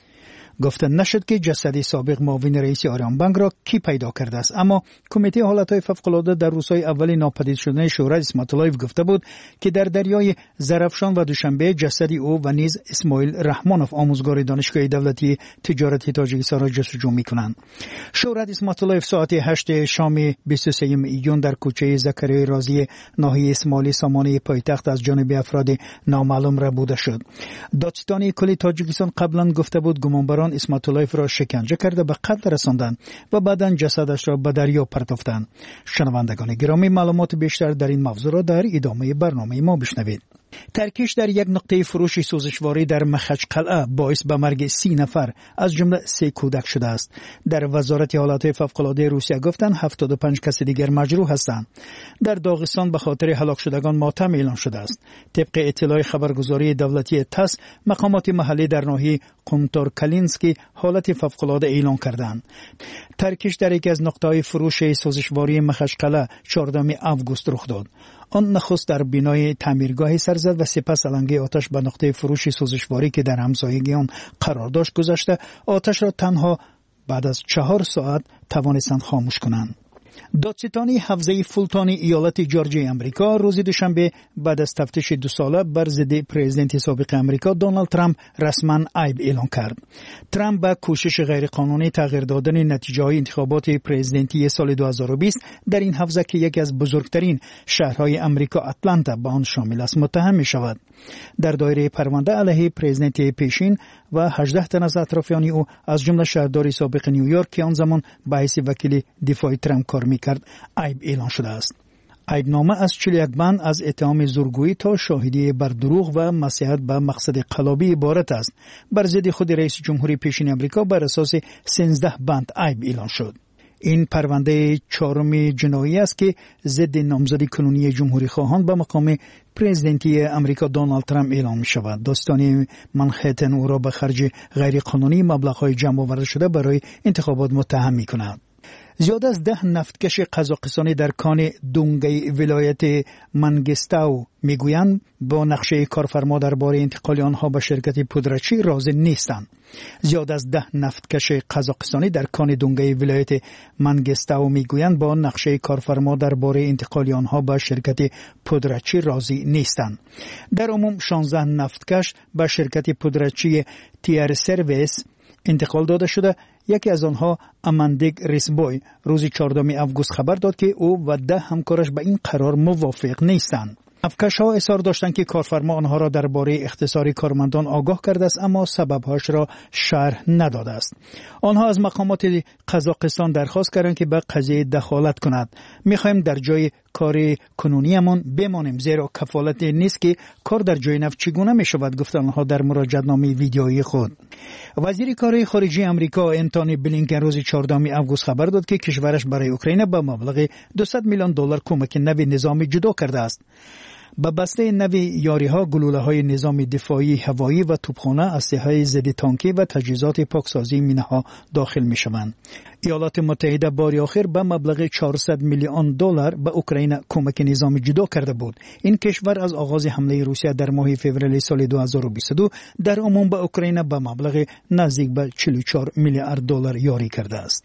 گفته نشد که جسد سابق معاون رئیس آریان بانک را کی پیدا کرده است، اما کمیته حالتهای فوق‌العاده در روزهای اول ناپدید شدن شهرت اسمت‌اللهیف گفته بود که در دریای زرافشان و دوشنبه جسد او و نیز اسماعیل رحمانوف آموزگار دانشگاه دولتی تجارت تاجیکستان را جستجو می‌کنند. شهرت اسمت‌اللهیف ساعت 8 شام 23 ایون در کوچه زکریا رازی ناحیه اسماعیلی سامانه پایتخت از جانب افراد نامعلوم ربوده شد. دادستان کل تاجیکستان قبلا گفته بود گمانبران اسمت‌اللهیف را شکنجه کرده به قتل رساندند و بعداً جسدش را به دریا پرتافتند. شنوندگان گرامی، معلومات بیشتر در این موضوع را در ادامه برنامه ما بشنوید. ترکیش در یک نقطه فروش سوزشواری در مخچقلعه باعث به مرگ 30 نفر از جمله 3 کودک شده است. در وزارت حالات فوق‌العاده روسیه گفتند 75 کس دیگر مجروح هستند. در داغستان به خاطر هلاک شدگان ماتم اعلان شده است. طبق اطلاع خبرگزاری دولتی تاس، مقامات محلی در ناحیه قومتارکالینسکی حالت فوق‌العاده اعلان کردند. ترکیش در یکی از نقطه‌های فروش سوزشواری مخچقلعه 14 آگوست رخ داد. آن نخست در بنای تعمیرگاه سر زد و سپس علنگه آتش به نقطه فروش سوزشواری که در همسایگی آن قرار داشت گذاشته. آتش را تنها بعد از 4 ساعت توانستند خاموش کنند. دادستان حوزه فولتون ایالت جورجیا امریکا روز دوشنبه بعد از تفتیش 2 ساله بر ضد پرزیدنت سابق امریکا دونالد ترامپ رسما عیب اعلان کرد. ترامپ با کوشش غیرقانونی تغییر دادن نتیجه های انتخابات پرزیدنتی سال 2020 در این حوزه که یکی از بزرگترین شهرهای امریکا اتلانتا به آن شامل است متهم می شود. در دایره پرونده علیه پرزیدنت پیشین و 18 تن از اطرافیان او از جمله شهردار سابق نیویورک که آن زمان به حیث وکیل دفاع ترامپ کار می‌کرد عیب اعلان شده است. عیبنامه از 41 بند از اتهام زورگویی تا شاهدی بر دروغ و نصیحت به مقصد قلابی عبارت است. بر ضد خود رئیس جمهوری پیشین امریکا بر اساس 13 بند عیب اعلان شد. این پرونده 4م جنایی است که ضد نامزد کنونی جمهوری خواهان به مقام پرزیدنتی امریکا دونالد ترامپ اعلام می شود. داستان منهتن او را به خرج غیر قانونی مبلغ‌های جمع آورده شده برای انتخابات متهم می کند. زیاد از 10 نفتکش قزاقستانی در کان دونگی ولایت منگستاو میگویند با نقشه کارفرما درباره انتقال آنها به شرکت پودرچی راضی نیستند. زیاد از 10 نفتکش قزاقستانی در کان دونگی ولایت منگستاو میگویند با نقشه کارفرما درباره انتقال آنها به شرکت پودرچی راضی نیستند. در عموم 16 نفتکش به شرکت پودرچی تیر سرویس انتقال داده شده. یکی از آنها اماندیگ ریسبوی روز 14 آگوست خبر داد که او و 10 همکارش به این قرار موافق نیستند. نفتکش‌ها اصرار داشتند که کارفرما آنها را درباره اختصار کارمندان آگاه کرده است، اما سبب‌هاش را شرح نداده است. آنها از مقامات قزاقستان درخواست کردند که به قضیه دخالت کند. می‌خواهیم در جای کار کنونیمان بمانیم، زیرا کفالت نیست که کار در جای نفت چگونه می‌شود، گفتند آنها در مراجعه‌نامه ویدیویی خود. وزیر کار خارجه آمریکا انتونی بلینکن روز 14 آگوست خبر داد که کشورش برای اوکراین به مبلغ $200 میلیون کمک نوی نظامی جدا کرده است. با بسته نوی یاری‌ها، گلوله‌های نظام دفاعی هوایی و توپخانه، اسلحه ضد تانکی و تجهیزات پاکسازی مینه‌ها داخل می‌شوند. ایالات متحده بار آخر به مبلغ $400 میلیون به اوکراین کمک نظامی جدا کرده بود. این کشور از آغاز حمله روسیه در ماه فوریه سال 2022 در عموم به اوکراین به مبلغ نزدیک به $44 میلیارد یاری کرده است.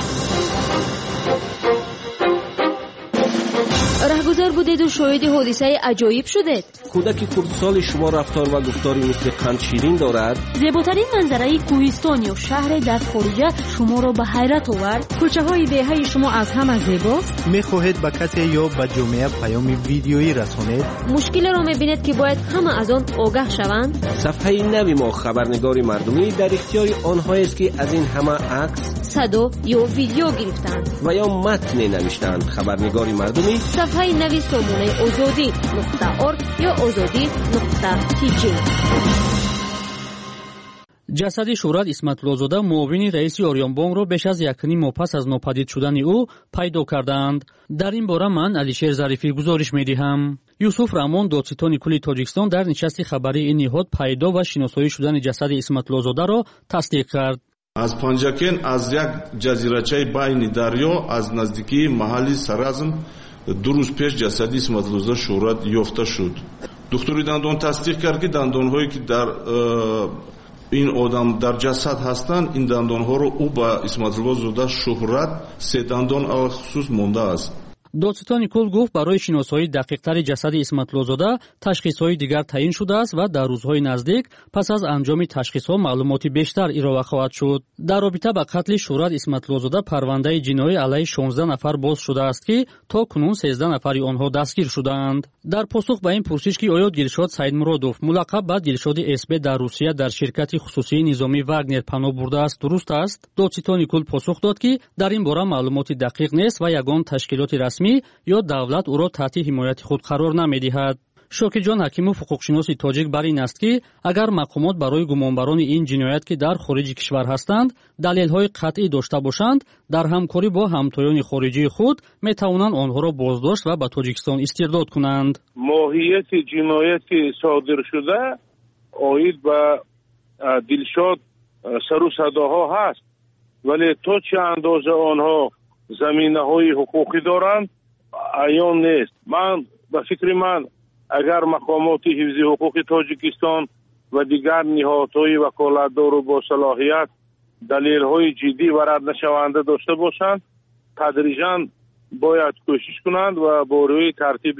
رهگذر بودید و شاهد حادثه عجایب شدید. کودک کردستان شما رفتار و گفتاری مثل قند شیرین دارد. زیباترین منظره کوهستان یا شهر در خارج شما را به حیرت آورد. کوچه های دهه شما از همه زیباست. میخواهید به کسی یا به جامعه پیام ویدیویی رسانید. مشکل را میبینید که باید همه از آن آگاه شوند. صفحه نوی ما خبرنگار مردمی در اختیار آنهایی است که از این همه عکس، صدا یا ویدیو گرفتند و یا متن نوشتند. خبرنگار مردمی صفحه نوی سامانه azadi.org یا azadi.tg. جسد شهرت اسمت‌الله‌زاده معاون رئیس اوریانبانکро بیش از 1.5 ماه پس از ناپدید شدن او پیدا کردند. در این باره من علیشیر ظریفی گزارش می‌دهم. یوسف رحمان دادستان کلی تاجیکستان در نشست خبری این نهاد پیدا و شناسایی شدن جسد اسمت‌الله‌زاده را تصدیق کرد. از پنجاکن از یک جزیره‌چه بین دریا از نزدیکی محلی سرازم 2 روز پیش جسد اسمت‌الله‌زاده شهرت یافته شد. دکتری دندان تصدیق کرد که دندان‌هایی که در این آدم در جسد هستند، این دندان‌ها رو او با اسمت‌الله‌زاده شهرت 3 دندان علی خصوص مانده است. دادستان کل گفت برای شناسایی دقیق‌تر جسد اسمت‌الله‌زاده تشخیص‌های دیگر تعیین شده است و در روزهای نزدیک پس از انجام تشخیص‌ها معلوماتی بیشتر ارائه خواهد شد. در رابطه با قتل شهرت اسمت‌الله‌زاده پرونده جنایی علیه 16 نفر باز شده است که تا کنون 13 نفری آنها دستگیر شدند. در پاسخ به این پرسش که آیا دلشاد سیدمرودوف ملقب به دلشاد اسب در روسیه در شرکت خصوصی نظامی واگنر پناه برده است درست است، دادستان کل پاسخ داد که در این باره معلومات دقیق نیست و یگان تشکیلات رسمی یا دولت او را تحت حمایت خود قرار نمی‌دهد. شوکیجان حکیمов حقوقشناس تاجیک بر این است که اگر مقامات برای گمانبران این جنایت که در خارج کشور هستند دلیل‌های قطعی داشته باشند، در همکاری با همتایان خارجی خود می‌توانند آنها را بازداشت و به تاجیکستان استرداد کنند. ماهیت جنایتی صادر شده آید به دلشاد سر و صداها هست، ولی تا چه اندازه آنها زمینه‌های حقوقی دارند عیان نیست. من به فکر من اگر مقامات حفظ حقوق تاجیکستان و دیگر نهادهای وکالتدار و با صلاحیت دلیل‌های جدی و رد نشونده داشته باشند، تدریجاً باید کوشش کنند و با روی ترتیب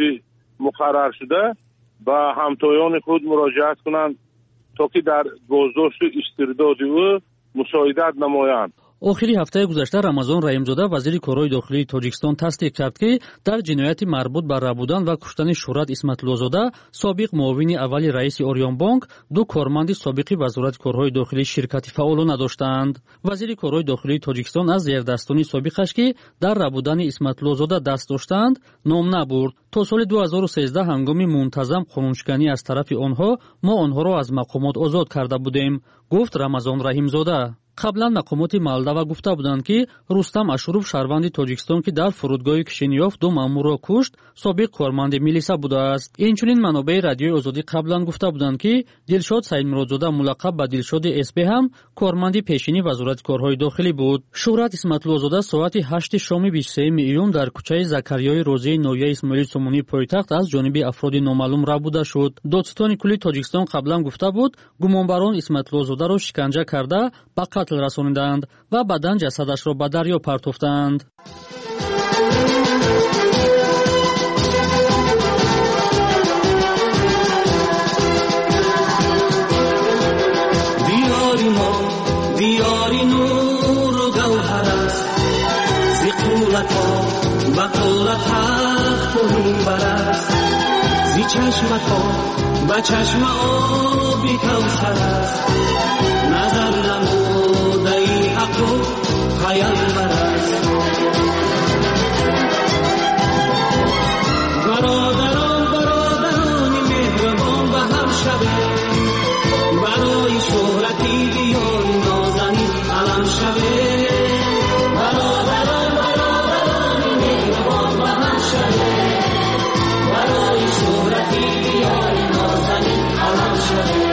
مقرر شده به همتایان خود مراجعت کنند تا که در بازداشت و استرداد او مساعدت نمایند. آخری هفته گذشته رمضان رحیمزاده وزیر کارهای داخلی تاجیکستان تصدیق کرد که در جنایت مربوط به ربودن و کشتن شهرت اسمت‌الله‌زاده سابق معاون اول رئیس اوریانبانک 2 کارمند سابق وزارت کارهای داخلی شرکت فعال نداشتند. وزیر کارهای داخلی تاجیکستان از زیردستانی سابقش که در ربودن اسمت‌الله‌زاده دست داشتند نام نبرد. تا سال 2013 هنگام منتظم قانونشکنی از طرف آنها ما آنها را از مقامات آزاد کرده بودیم. гуфт Рамазон Раҳимзода. қаблан мақомоти Молдова гуфта буданд ки Рустам Ашуров шаҳрванди Тоҷикистон ки дар фурудгоҳи Кишинёв ду маъмурро кушт, собиқ корманди милиса будааст. Инчунин манобаи радиои Озодӣ қаблан гуфта буданд ки Дилшод Саидмуродзода мулаққаб ба Дилшоди СП ҳам корманди пешини Вазорати корҳои дохилӣ буд. Шӯҳрат Исматлузода соати 8 шоми 23 июн дар кӯчаи Закарёи Розии ноҳияи Исмоили Сомонии пойтахт аз ҷониби афроди номаълум рабуда шуд. Додситони кулли Тоҷикистон қаблан гуфта буд, гумонбарон Исматлузодаро шиканҷа карда ба қатл расонидаанд ва баъдан ҷасадашро ба дарё партофтанд. دیاری نور و گوهر است زی قولتها و قولتها خونبر است زی چشمتها و چشم آبی کوثر است نظر نموده ای حق و پیامبر است برادران مهربان به هم شبه برای شهرتی دیاری نازنین علم شبه برادران مهربان به هم شبه برای شهرتی دیاری نازنین علم شبه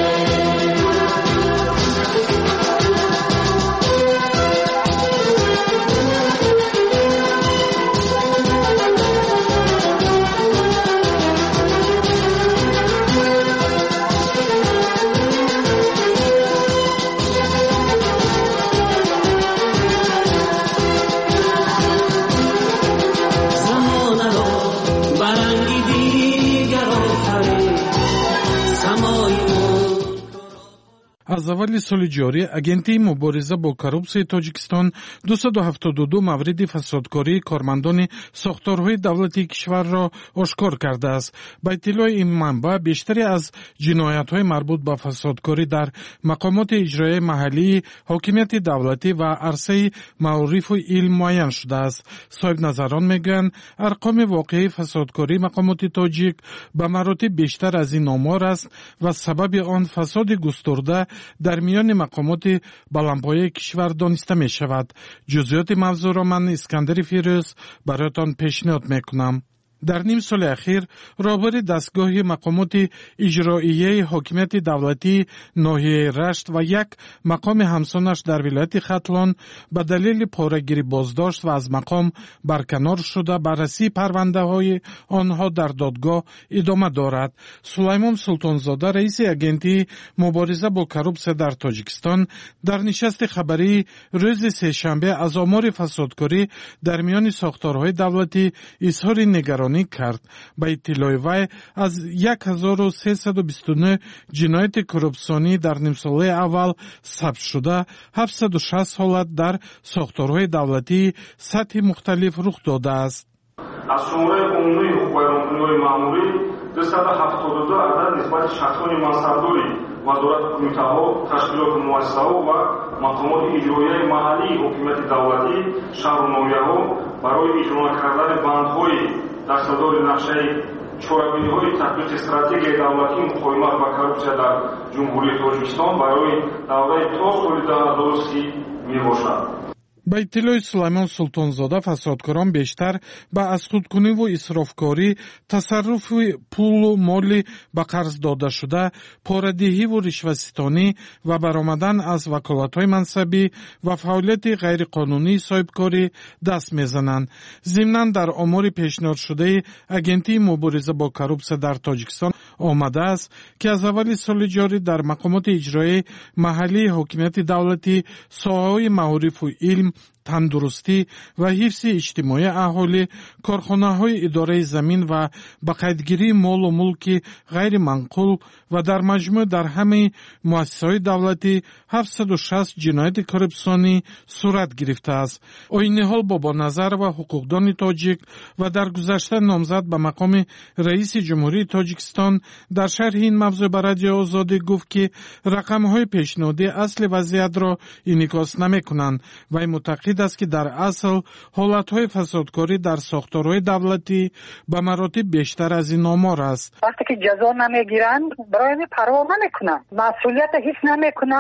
аз аввали соли ҷорӣ агентии мубориза бо коррупсияи Тоҷикистон 272 мавриди фасодкории кормандони сохторҳои давлатии кишварро ошкор кардааст. Ба иттилои ин манбаъ, бештаре аз ҷиноятҳои марбут ба фасодкорӣ дар мақомоти иҷроияи маҳаллии ҳокимияти давлатӣ ва арсаи маорифу илм муайян шудааст. соҳибназарон мегӯянд, арқоми воқеии фасодкории мақомоти тоҷик ба маротиб бештар аз ин омор аст ва сабаби он фасоди густурда дар миёни мақомоти баландпояи кишвар дониста мешавад. ҷузъиёти мавзӯъро ман Искандари Фирӯз бароятон пешниҳод мекунам. дар ним соли ахир роҳбари дастгоҳи мақомоти иҷроияи ҳокимияти давлатии ноҳияи Рашт ва як мақоми ҳамсонаш дар вилояти Хатлон ба далели порагирӣ боздошт ва аз мақом барканор шуда баррасии парвандаҳои онҳо дар додгоҳ идома дорад. Сулаймон Султонзода, раиси агентии мубориза бо коррупсия дар Тоҷикистон, дар нишасти хабарии рӯзи сешанбе аз омори фасодкорӣ дар миёни сохторҳои давлатӣ изҳори нигаронӣ кард. ба иттилои вай аз 1329 ҷинояти коррупсионӣ дар нимсолаи аввал сабт шуда 760 ҳолат дар сохторҳои давлатии сатҳи мухталиф рух додааст. аз шумораи умумии ҳуқуқбайонкуниҳои маъмурӣ 272 адад нисбати шахсони мансабдори вазорат кумитаҳо, ташкилоту муассисаҳо ва мақомоти иҷроияи маҳаллии ҳокимияти давлатӣ, шаҳру ноҳияҳо барои иҷро накардани бандҳои дастадори нақшаи чорабиниҳои татбиқи стратегияи давлатии муқовимат ба коррупсия дар ҷумҳурии Тоҷикистон барои давраи то соли 2030 мебошад. ба иттилои Сулаймон Султонзода, фасодкорон бештар ба азхудкуниву исрофкорӣ, тасарруфи пулу моли ба қарз дода шуда, порадиҳиву ришваситонӣ ва баромадан аз ваколатҳои мансабӣ ва фаъолияти ғайриқонунии соҳибкорӣ даст мезананд. зимнан дар омори пешниҳодшудаи агентии мубориза бо коррупсия дар Тоҷикистон омадааст, ки аз аввали соли ҷорӣ дар мақомоти иҷроияи маҳаллии ҳокимияти давлатӣ соҳаҳои маорифу илм, тандурустӣ ва ҳифзи иҷтимоии аҳолӣ, корхонаҳои идораи замин ва ба қайдгирии молу мулки ғайриманқул ва дар маҷмӯъ дар ҳамаи муассисаҳои давлатӣ 760 ҷинояти коррупсионӣ сурат гирифтааст. Оиниҳол Бобоназарова, ҳуқуқдони тоҷик ва дар гузашта номзад ба мақоми раиси ҷумҳурии Тоҷикистон, дар шарҳи ин мавзӯъ ба Радиои Озодӣ гуфт, ки рақамҳои пешниҳодӣ асли вазъиятро инъикос намекунанд. вай мутақид аст, ки дар асл ҳолатҳои фасодкорӣ дар сохторҳои давлатӣ ба маротиб бештар аз ин омор аст. вақте ки ҷазо намегиранд, барои парво намекунанд, масъулият ҳис намекунанд,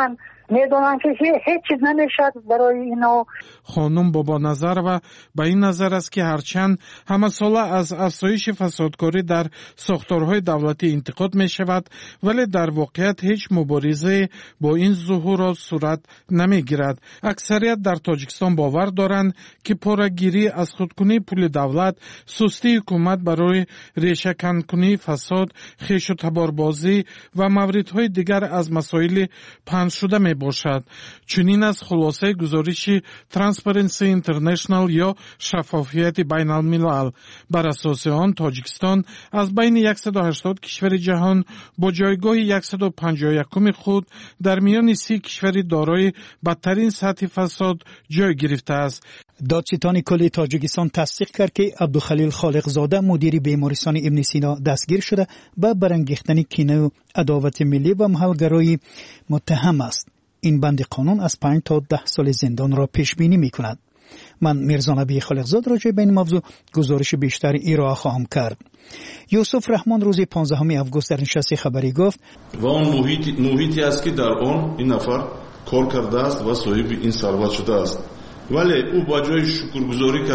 میدونن که هیچ چیز نمیشد برای اینو. خانم بابا نظرова با این نظر است که هرچند همه ساله از افزایش فسادکاری در ساختارهای دولتی انتقاد می شود ولی در واقعیت هیچ مبارزه با این ظهورات صورت نمی گیرد. اکثریت در تاجیکستان باور دارند که پاره‌گیری از خودکنی پول دولت، سستی حکومت برای ریشه‌کن کنی فساد، خویش و تباربازی و موردهای دیگر از مسائل پنهان شده می باشد. چنین از خلاصه گزارش ترانسپرنسی اینترنشنال یا شفافیت بین الملل. بر اساس آن تاجیکستان از بین 180 کشور جهان با جایگاه 151 خود در میان 30 کشور دارای بدترین سطح فساد جای گرفته است. دادستان کل تاجیکستان تصدیق کرد که عبدالخلیل خالقزاده مدیر بیمارستان ابن سینا دستگیر شده به برانگیختن کینه و عداوت ملی و محلگرایی متهم است. این بند قانون از 5 تا 10 سال زندان را پیش بینی می کند. من میرزا نبی خالقزاد راجع به این موضوع گزارش بیشتر ارائه خواهم کرد. یوسف رحمان روز 15 اوگوست در نشست خبری گفت و اون محیطی است که در آن این نفر کار کرده است و صاحب این ثروت شده است، ولی او با جای شکرگزاری